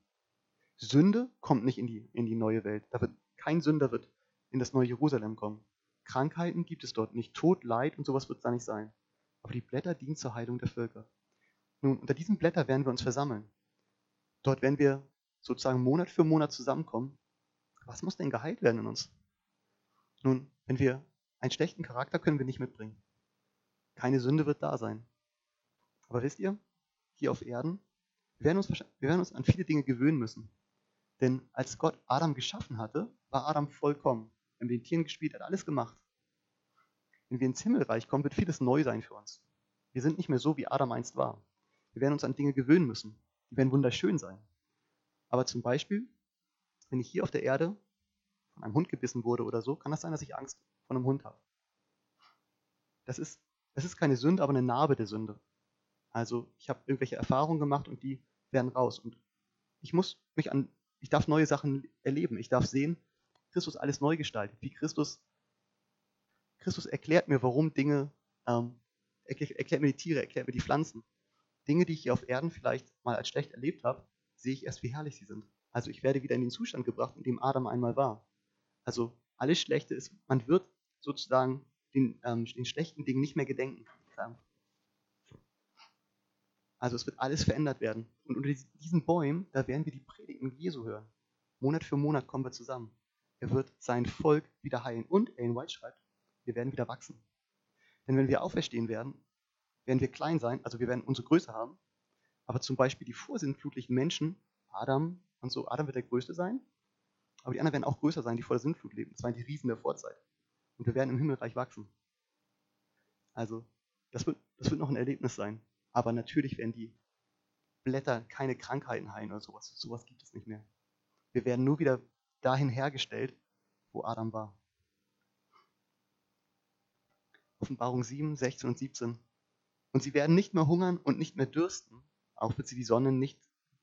S2: Sünde kommt nicht in die neue Welt. Kein Sünder wird in das neue Jerusalem kommen. Krankheiten gibt es dort nicht. Tod, Leid und sowas wird es da nicht sein. Aber die Blätter dienen zur Heilung der Völker. Nun, unter diesen Blättern werden wir uns versammeln. Dort werden wir sozusagen Monat für Monat zusammenkommen. Was muss denn geheilt werden in uns? Nun, wenn wir einen schlechten Charakter können wir nicht mitbringen. Keine Sünde wird da sein. Aber wisst ihr, hier auf Erden, wir werden uns an viele Dinge gewöhnen müssen. Denn als Gott Adam geschaffen hatte, war Adam vollkommen. Er hat mit den Tieren gespielt, hat alles gemacht. Wenn wir ins Himmelreich kommen, wird vieles neu sein für uns. Wir sind nicht mehr so, wie Adam einst war. Wir werden uns an Dinge gewöhnen müssen. Die werden wunderschön sein. Aber zum Beispiel, wenn ich hier auf der Erde von einem Hund gebissen wurde oder so, kann das sein, dass ich Angst vor einem Hund habe. Das ist keine Sünde, aber eine Narbe der Sünde. Also ich habe irgendwelche Erfahrungen gemacht und die werden raus. Und ich darf neue Sachen erleben. Ich darf sehen, Christus alles neu gestaltet. Wie Christus erklärt mir, warum Dinge, erklärt mir die Tiere, erklärt mir die Pflanzen. Dinge, die ich hier auf Erden vielleicht mal als schlecht erlebt habe, sehe ich erst, wie herrlich sie sind. Also ich werde wieder in den Zustand gebracht, in dem Adam einmal war. Also alles Schlechte ist, man wird sozusagen den schlechten Dingen nicht mehr gedenken. Also es wird alles verändert werden. Und unter diesen Bäumen, da werden wir die Predigten Jesu hören. Monat für Monat kommen wir zusammen. Er wird sein Volk wieder heilen. Und Ellen White schreibt, wir werden wieder wachsen. Denn wenn wir auferstehen werden wir klein sein, also wir werden unsere Größe haben. Aber zum Beispiel die vorsintflutlichen Menschen, Adam und so, Adam wird der Größte sein. Aber die anderen werden auch größer sein, die vor der Sintflut leben. Das waren die Riesen der Vorzeit. Und wir werden im Himmelreich wachsen. Also das wird noch ein Erlebnis sein. Aber natürlich werden die Blätter keine Krankheiten heilen oder sowas. Sowas gibt es nicht mehr. Wir werden nur wieder dahin hergestellt, wo Adam war. Offenbarung 7, 16 und 17. Und sie werden nicht mehr hungern und nicht mehr dürsten, auch wird sie die Sonne nicht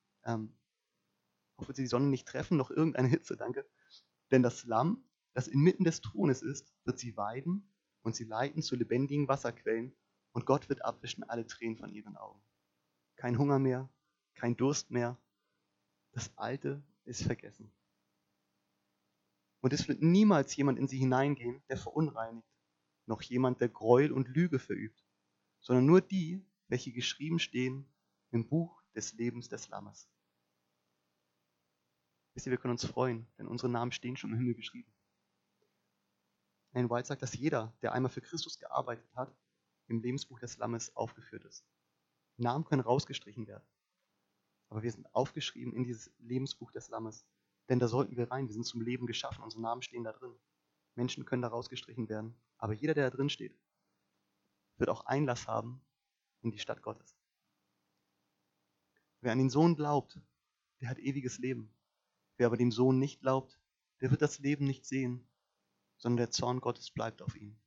S2: treffen, noch irgendeine Hitze, danke. Denn das Lamm, das inmitten des Thrones ist, wird sie weiden und sie leiten zu lebendigen Wasserquellen und Gott wird abwischen alle Tränen von ihren Augen. Kein Hunger mehr, kein Durst mehr. Das Alte ist vergessen. Und es wird niemals jemand in sie hineingehen, der verunreinigt, noch jemand, der Gräuel und Lüge verübt, sondern nur die, welche geschrieben stehen im Buch des Lebens des Lammes. Wisst ihr, wir können uns freuen, denn unsere Namen stehen schon im Himmel geschrieben. Ellen White sagt, dass jeder, der einmal für Christus gearbeitet hat, im Lebensbuch des Lammes aufgeführt ist. Namen können rausgestrichen werden. Aber wir sind aufgeschrieben in dieses Lebensbuch des Lammes. Denn da sollten wir rein. Wir sind zum Leben geschaffen. Unsere Namen stehen da drin. Menschen können da rausgestrichen werden. Aber jeder, der da drin steht, wird auch Einlass haben in die Stadt Gottes. Wer an den Sohn glaubt, der hat ewiges Leben. Wer aber dem Sohn nicht glaubt, der wird das Leben nicht sehen, sondern der Zorn Gottes bleibt auf ihm.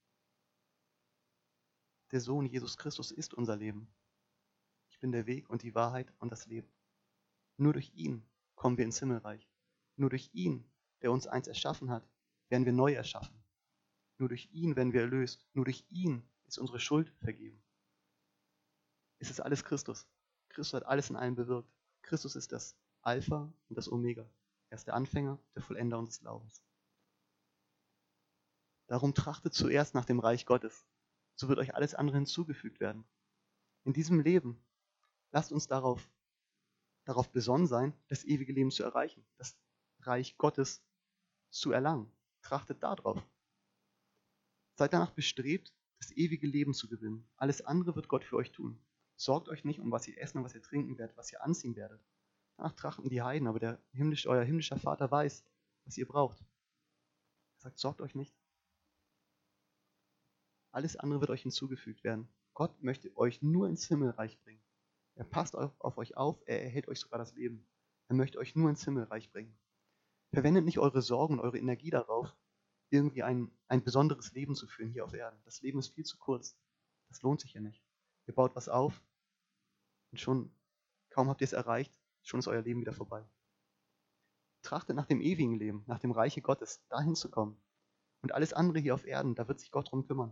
S2: Der Sohn Jesus Christus ist unser Leben. Ich bin der Weg und die Wahrheit und das Leben. Nur durch ihn kommen wir ins Himmelreich. Nur durch ihn, der uns einst erschaffen hat, werden wir neu erschaffen. Nur durch ihn werden wir erlöst. Nur durch ihn ist unsere Schuld vergeben. Es ist alles Christus. Christus hat alles in allem bewirkt. Christus ist das Alpha und das Omega. Er ist der Anfänger, der Vollender unseres Glaubens. Darum trachtet zuerst nach dem Reich Gottes. So wird euch alles andere hinzugefügt werden. In diesem Leben lasst uns darauf besonnen sein, das ewige Leben zu erreichen, das Reich Gottes zu erlangen. Trachtet darauf. Seid danach bestrebt, das ewige Leben zu gewinnen. Alles andere wird Gott für euch tun. Sorgt euch nicht um was ihr essen und was ihr trinken werdet, was ihr anziehen werdet. Danach trachten die Heiden, aber euer himmlischer Vater weiß, was ihr braucht. Er sagt, sorgt euch nicht. Alles andere wird euch hinzugefügt werden. Gott möchte euch nur ins Himmelreich bringen. Er passt auf euch auf, er erhält euch sogar das Leben. Er möchte euch nur ins Himmelreich bringen. Verwendet nicht eure Sorgen und eure Energie darauf, irgendwie ein besonderes Leben zu führen hier auf Erden. Das Leben ist viel zu kurz. Das lohnt sich ja nicht. Ihr baut was auf und schon, kaum habt ihr es erreicht, schon ist euer Leben wieder vorbei. Trachtet nach dem ewigen Leben, nach dem Reiche Gottes, dahin zu kommen. Und alles andere hier auf Erden, da wird sich Gott drum kümmern.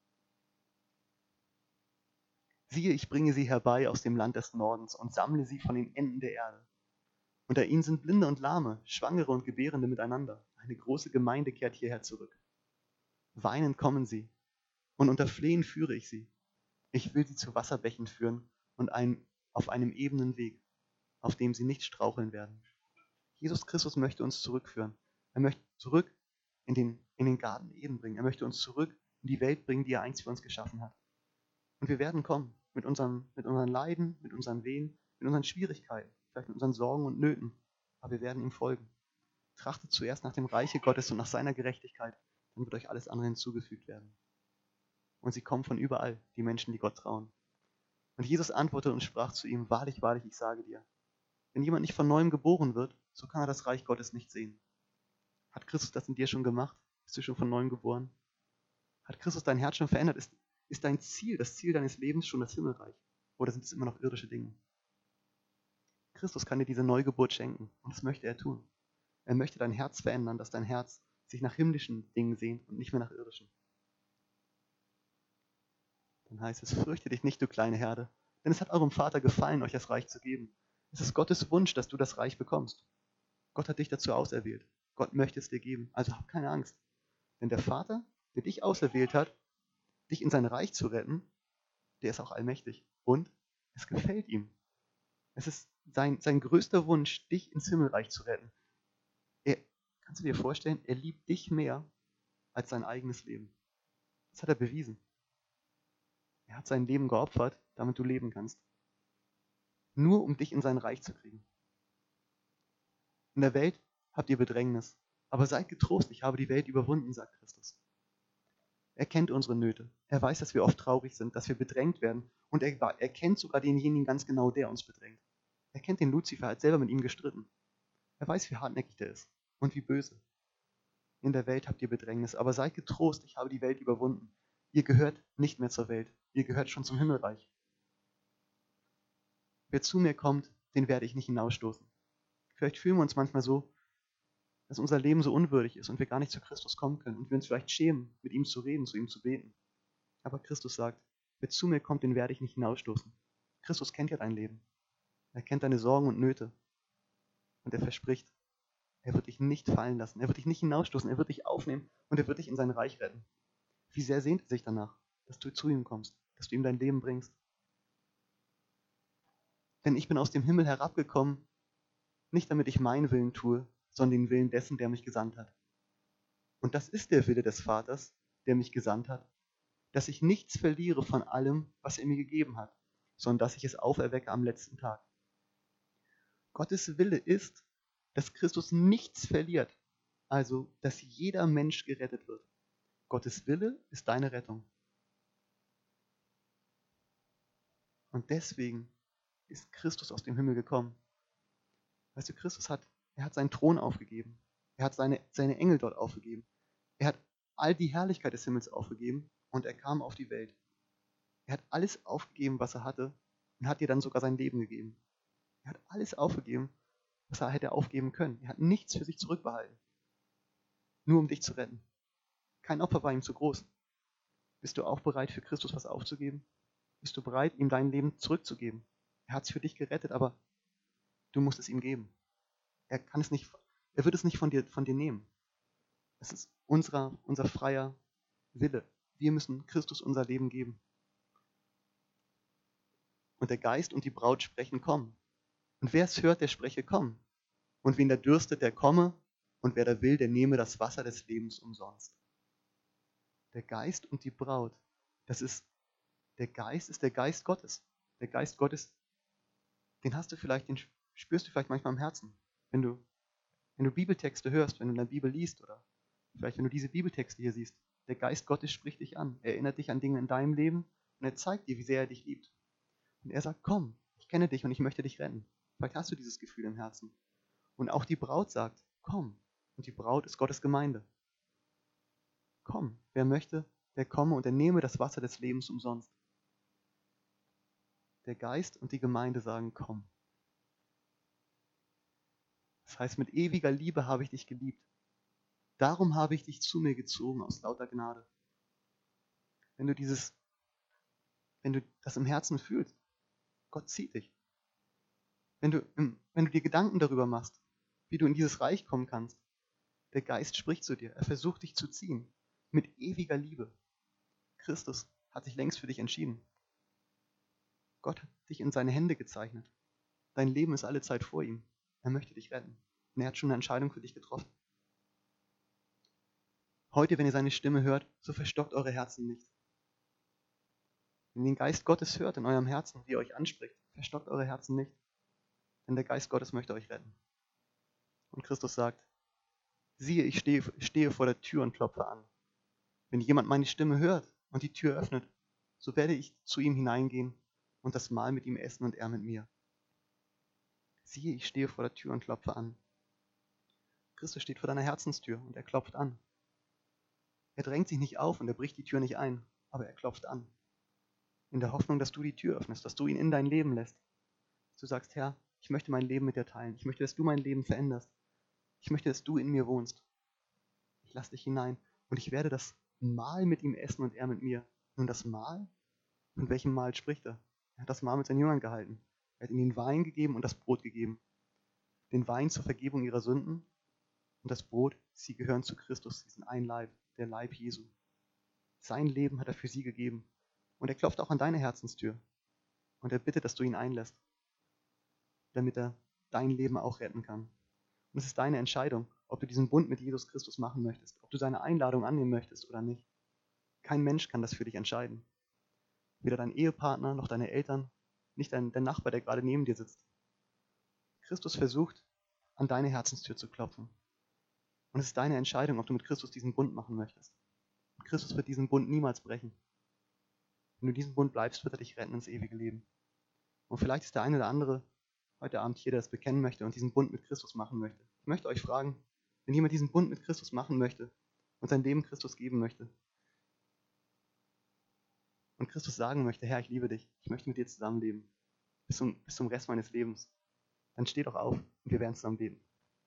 S2: Siehe, ich bringe sie herbei aus dem Land des Nordens und sammle sie von den Enden der Erde. Unter ihnen sind Blinde und Lahme, Schwangere und Gebärende miteinander. Eine große Gemeinde kehrt hierher zurück. Weinend kommen sie, und unter Flehen führe ich sie. Ich will sie zu Wasserbächen führen und auf einem ebenen Weg, auf dem sie nicht straucheln werden. Jesus Christus möchte uns zurückführen. Er möchte zurück in den Garten Eden bringen. Er möchte uns zurück in die Welt bringen, die er einst für uns geschaffen hat. Und wir werden kommen mit unseren Leiden, mit unseren Wehen, mit unseren Schwierigkeiten, vielleicht mit unseren Sorgen und Nöten. Aber wir werden ihm folgen. Trachtet zuerst nach dem Reiche Gottes und nach seiner Gerechtigkeit, dann wird euch alles andere hinzugefügt werden. Und sie kommen von überall, die Menschen, die Gott trauen. Und Jesus antwortete und sprach zu ihm, wahrlich, wahrlich, ich sage dir, wenn jemand nicht von neuem geboren wird, so kann er das Reich Gottes nicht sehen. Hat Christus das in dir schon gemacht? Bist du schon von neuem geboren? Hat Christus dein Herz schon verändert? Ist dein Ziel, das Ziel deines Lebens schon das Himmelreich? Oder sind es immer noch irdische Dinge? Christus kann dir diese Neugeburt schenken und das möchte er tun. Er möchte dein Herz verändern, dass dein Herz sich nach himmlischen Dingen sehnt und nicht mehr nach irdischen. Dann heißt es, fürchte dich nicht, du kleine Herde, denn es hat eurem Vater gefallen, euch das Reich zu geben. Es ist Gottes Wunsch, dass du das Reich bekommst. Gott hat dich dazu auserwählt. Gott möchte es dir geben. Also hab keine Angst. Denn der Vater, der dich auserwählt hat, dich in sein Reich zu retten, der ist auch allmächtig. Und es gefällt ihm. Es ist sein größter Wunsch, dich ins Himmelreich zu retten. Kannst du dir vorstellen, er liebt dich mehr als sein eigenes Leben. Das hat er bewiesen. Er hat sein Leben geopfert, damit du leben kannst. Nur um dich in sein Reich zu kriegen. In der Welt habt ihr Bedrängnis, aber seid getrost, ich habe die Welt überwunden, sagt Christus. Er kennt unsere Nöte. Er weiß, dass wir oft traurig sind, dass wir bedrängt werden. Und er kennt sogar denjenigen ganz genau, der uns bedrängt. Er kennt den Luzifer, er hat selber mit ihm gestritten. Er weiß, wie hartnäckig der ist und wie böse. In der Welt habt ihr Bedrängnis, aber seid getrost, ich habe die Welt überwunden. Ihr gehört nicht mehr zur Welt, ihr gehört schon zum Himmelreich. Wer zu mir kommt, den werde ich nicht hinausstoßen. Vielleicht fühlen wir uns manchmal so, dass unser Leben so unwürdig ist und wir gar nicht zu Christus kommen können und wir uns vielleicht schämen, mit ihm zu reden, zu ihm zu beten. Aber Christus sagt, wer zu mir kommt, den werde ich nicht hinausstoßen. Christus kennt ja dein Leben. Er kennt deine Sorgen und Nöte. Und er verspricht, er wird dich nicht fallen lassen. Er wird dich nicht hinausstoßen. Er wird dich aufnehmen und er wird dich in sein Reich retten. Wie sehr sehnt er sich danach, dass du zu ihm kommst, dass du ihm dein Leben bringst. Denn ich bin aus dem Himmel herabgekommen, nicht damit ich meinen Willen tue, sondern den Willen dessen, der mich gesandt hat. Und das ist der Wille des Vaters, der mich gesandt hat, dass ich nichts verliere von allem, was er mir gegeben hat, sondern dass ich es auferwecke am letzten Tag. Gottes Wille ist, dass Christus nichts verliert. also dass jeder Mensch gerettet wird. Gottes Wille ist deine Rettung. Und deswegen ist Christus aus dem Himmel gekommen. Weißt du, er hat seinen Thron aufgegeben. Er hat seine Engel dort aufgegeben. Er hat all die Herrlichkeit des Himmels aufgegeben und er kam auf die Welt. Er hat alles aufgegeben, was er hatte und hat dir dann sogar sein Leben gegeben. Er hat alles aufgegeben, was er hätte aufgeben können. Er hat nichts für sich zurückbehalten. Nur um dich zu retten. Kein Opfer war ihm zu groß. Bist du auch bereit, für Christus was aufzugeben? Bist du bereit, ihm dein Leben zurückzugeben? Er hat es für dich gerettet, aber du musst es ihm geben. Er wird es nicht von dir nehmen. Es ist unser freier Wille. Wir müssen Christus unser Leben geben. Und der Geist und die Braut sprechen, komm. Und wer es hört, der spreche, komm. Und wen der dürstet, der komme. Und wer da will, der nehme das Wasser des Lebens umsonst. Der Geist und die Braut, der Geist ist der Geist Gottes. Der Geist Gottes, den spürst du vielleicht manchmal im Herzen. Wenn du Bibeltexte hörst, wenn du in der Bibel liest oder vielleicht wenn du diese Bibeltexte hier siehst. Der Geist Gottes spricht dich an. Er erinnert dich an Dinge in deinem Leben und er zeigt dir, wie sehr er dich liebt. Und er sagt, komm, ich kenne dich und ich möchte dich retten. Vielleicht hast du dieses Gefühl im Herzen. Und auch die Braut sagt, komm. Und die Braut ist Gottes Gemeinde. Komm, wer möchte, der komme und er nehme das Wasser des Lebens umsonst. Der Geist und die Gemeinde sagen, komm. Das heißt, mit ewiger Liebe habe ich dich geliebt. Darum habe ich dich zu mir gezogen aus lauter Gnade. Wenn du das im Herzen fühlst, Gott zieht dich. Wenn du dir Gedanken darüber machst, wie du in dieses Reich kommen kannst, der Geist spricht zu dir. Er versucht dich zu ziehen. Mit ewiger Liebe. Christus hat sich längst für dich entschieden. Gott hat dich in seine Hände gezeichnet. Dein Leben ist alle Zeit vor ihm. Er möchte dich retten. Und er hat schon eine Entscheidung für dich getroffen. Heute, wenn ihr seine Stimme hört, so verstockt eure Herzen nicht. Wenn ihr den Geist Gottes hört in eurem Herzen, wie er euch anspricht, verstockt eure Herzen nicht. Denn der Geist Gottes möchte euch retten. Und Christus sagt, siehe, ich stehe vor der Tür und klopfe an. Wenn jemand meine Stimme hört und die Tür öffnet, so werde ich zu ihm hineingehen und das Mahl mit ihm essen und er mit mir. Siehe, ich stehe vor der Tür und klopfe an. Christus steht vor deiner Herzenstür und er klopft an. Er drängt sich nicht auf und er bricht die Tür nicht ein, aber er klopft an. In der Hoffnung, dass du die Tür öffnest, dass du ihn in dein Leben lässt. Dass du sagst, Herr, ich möchte mein Leben mit dir teilen. Ich möchte, dass du mein Leben veränderst. Ich möchte, dass du in mir wohnst. Ich lasse dich hinein und ich werde das Mahl mit ihm essen und er mit mir. Nun das Mahl? Von welchem Mahl spricht er? Er hat das Mahl mit seinen Jüngern gehalten. Er hat ihnen den Wein gegeben und das Brot gegeben. Den Wein zur Vergebung ihrer Sünden und das Brot, sie gehören zu Christus, sie sind ein Leib, der Leib Jesu. Sein Leben hat er für sie gegeben. Und er klopft auch an deine Herzenstür. Und er bittet, dass du ihn einlässt, damit er dein Leben auch retten kann. Und es ist deine Entscheidung, ob du diesen Bund mit Jesus Christus machen möchtest, ob du seine Einladung annehmen möchtest oder nicht. Kein Mensch kann das für dich entscheiden. Weder dein Ehepartner noch deine Eltern, nicht der Nachbar, der gerade neben dir sitzt. Christus versucht, an deine Herzenstür zu klopfen. Und es ist deine Entscheidung, ob du mit Christus diesen Bund machen möchtest. Und Christus wird diesen Bund niemals brechen. Wenn du diesen Bund bleibst, wird er dich retten ins ewige Leben. Und vielleicht ist der eine oder andere heute Abend hier, der das bekennen möchte und diesen Bund mit Christus machen möchte. Ich möchte euch fragen, wenn jemand diesen Bund mit Christus machen möchte und sein Leben Christus geben möchte und Christus sagen möchte, Herr, ich liebe dich, ich möchte mit dir zusammenleben, bis zum Rest meines Lebens, dann steh doch auf und wir werden zusammen beten.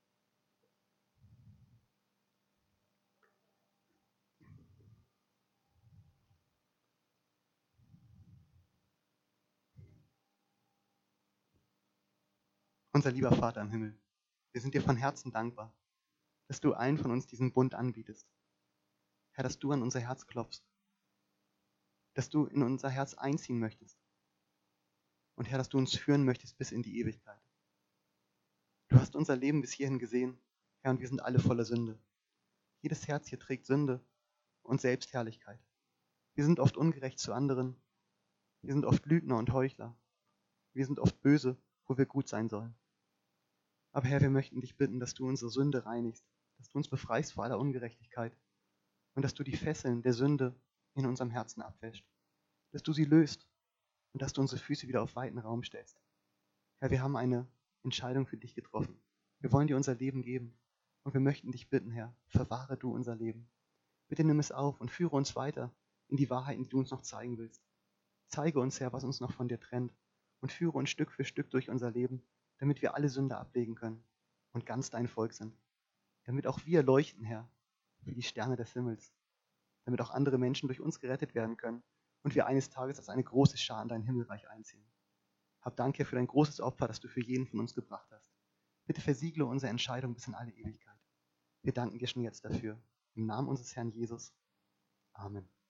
S2: Unser lieber Vater im Himmel, wir sind dir von Herzen dankbar, dass du allen von uns diesen Bund anbietest. Herr, dass du an unser Herz klopfst, dass du in unser Herz einziehen möchtest. Und Herr, dass du uns führen möchtest bis in die Ewigkeit. Du hast unser Leben bis hierhin gesehen, Herr, und wir sind alle voller Sünde. Jedes Herz hier trägt Sünde und Selbstherrlichkeit. Wir sind oft ungerecht zu anderen. Wir sind oft Lügner und Heuchler. Wir sind oft böse, wo wir gut sein sollen. Aber Herr, wir möchten dich bitten, dass du unsere Sünde reinigst, dass du uns befreist vor aller Ungerechtigkeit und dass du die Fesseln der Sünde in unserem Herzen abwäscht, dass du sie löst und dass du unsere Füße wieder auf weiten Raum stellst. Herr, wir haben eine Entscheidung für dich getroffen. Wir wollen dir unser Leben geben und wir möchten dich bitten, Herr, verwahre du unser Leben. Bitte nimm es auf und führe uns weiter in die Wahrheiten, die du uns noch zeigen willst. Zeige uns, Herr, was uns noch von dir trennt und führe uns Stück für Stück durch unser Leben, damit wir alle Sünde ablegen können und ganz dein Volk sind. Damit auch wir leuchten, Herr, wie die Sterne des Himmels. Damit auch andere Menschen durch uns gerettet werden können und wir eines Tages als eine große Schar in dein Himmelreich einziehen. Hab Dank, Herr, für dein großes Opfer, das du für jeden von uns gebracht hast. Bitte versiegle unsere Entscheidung bis in alle Ewigkeit. Wir danken dir schon jetzt dafür. Im Namen unseres Herrn Jesus. Amen.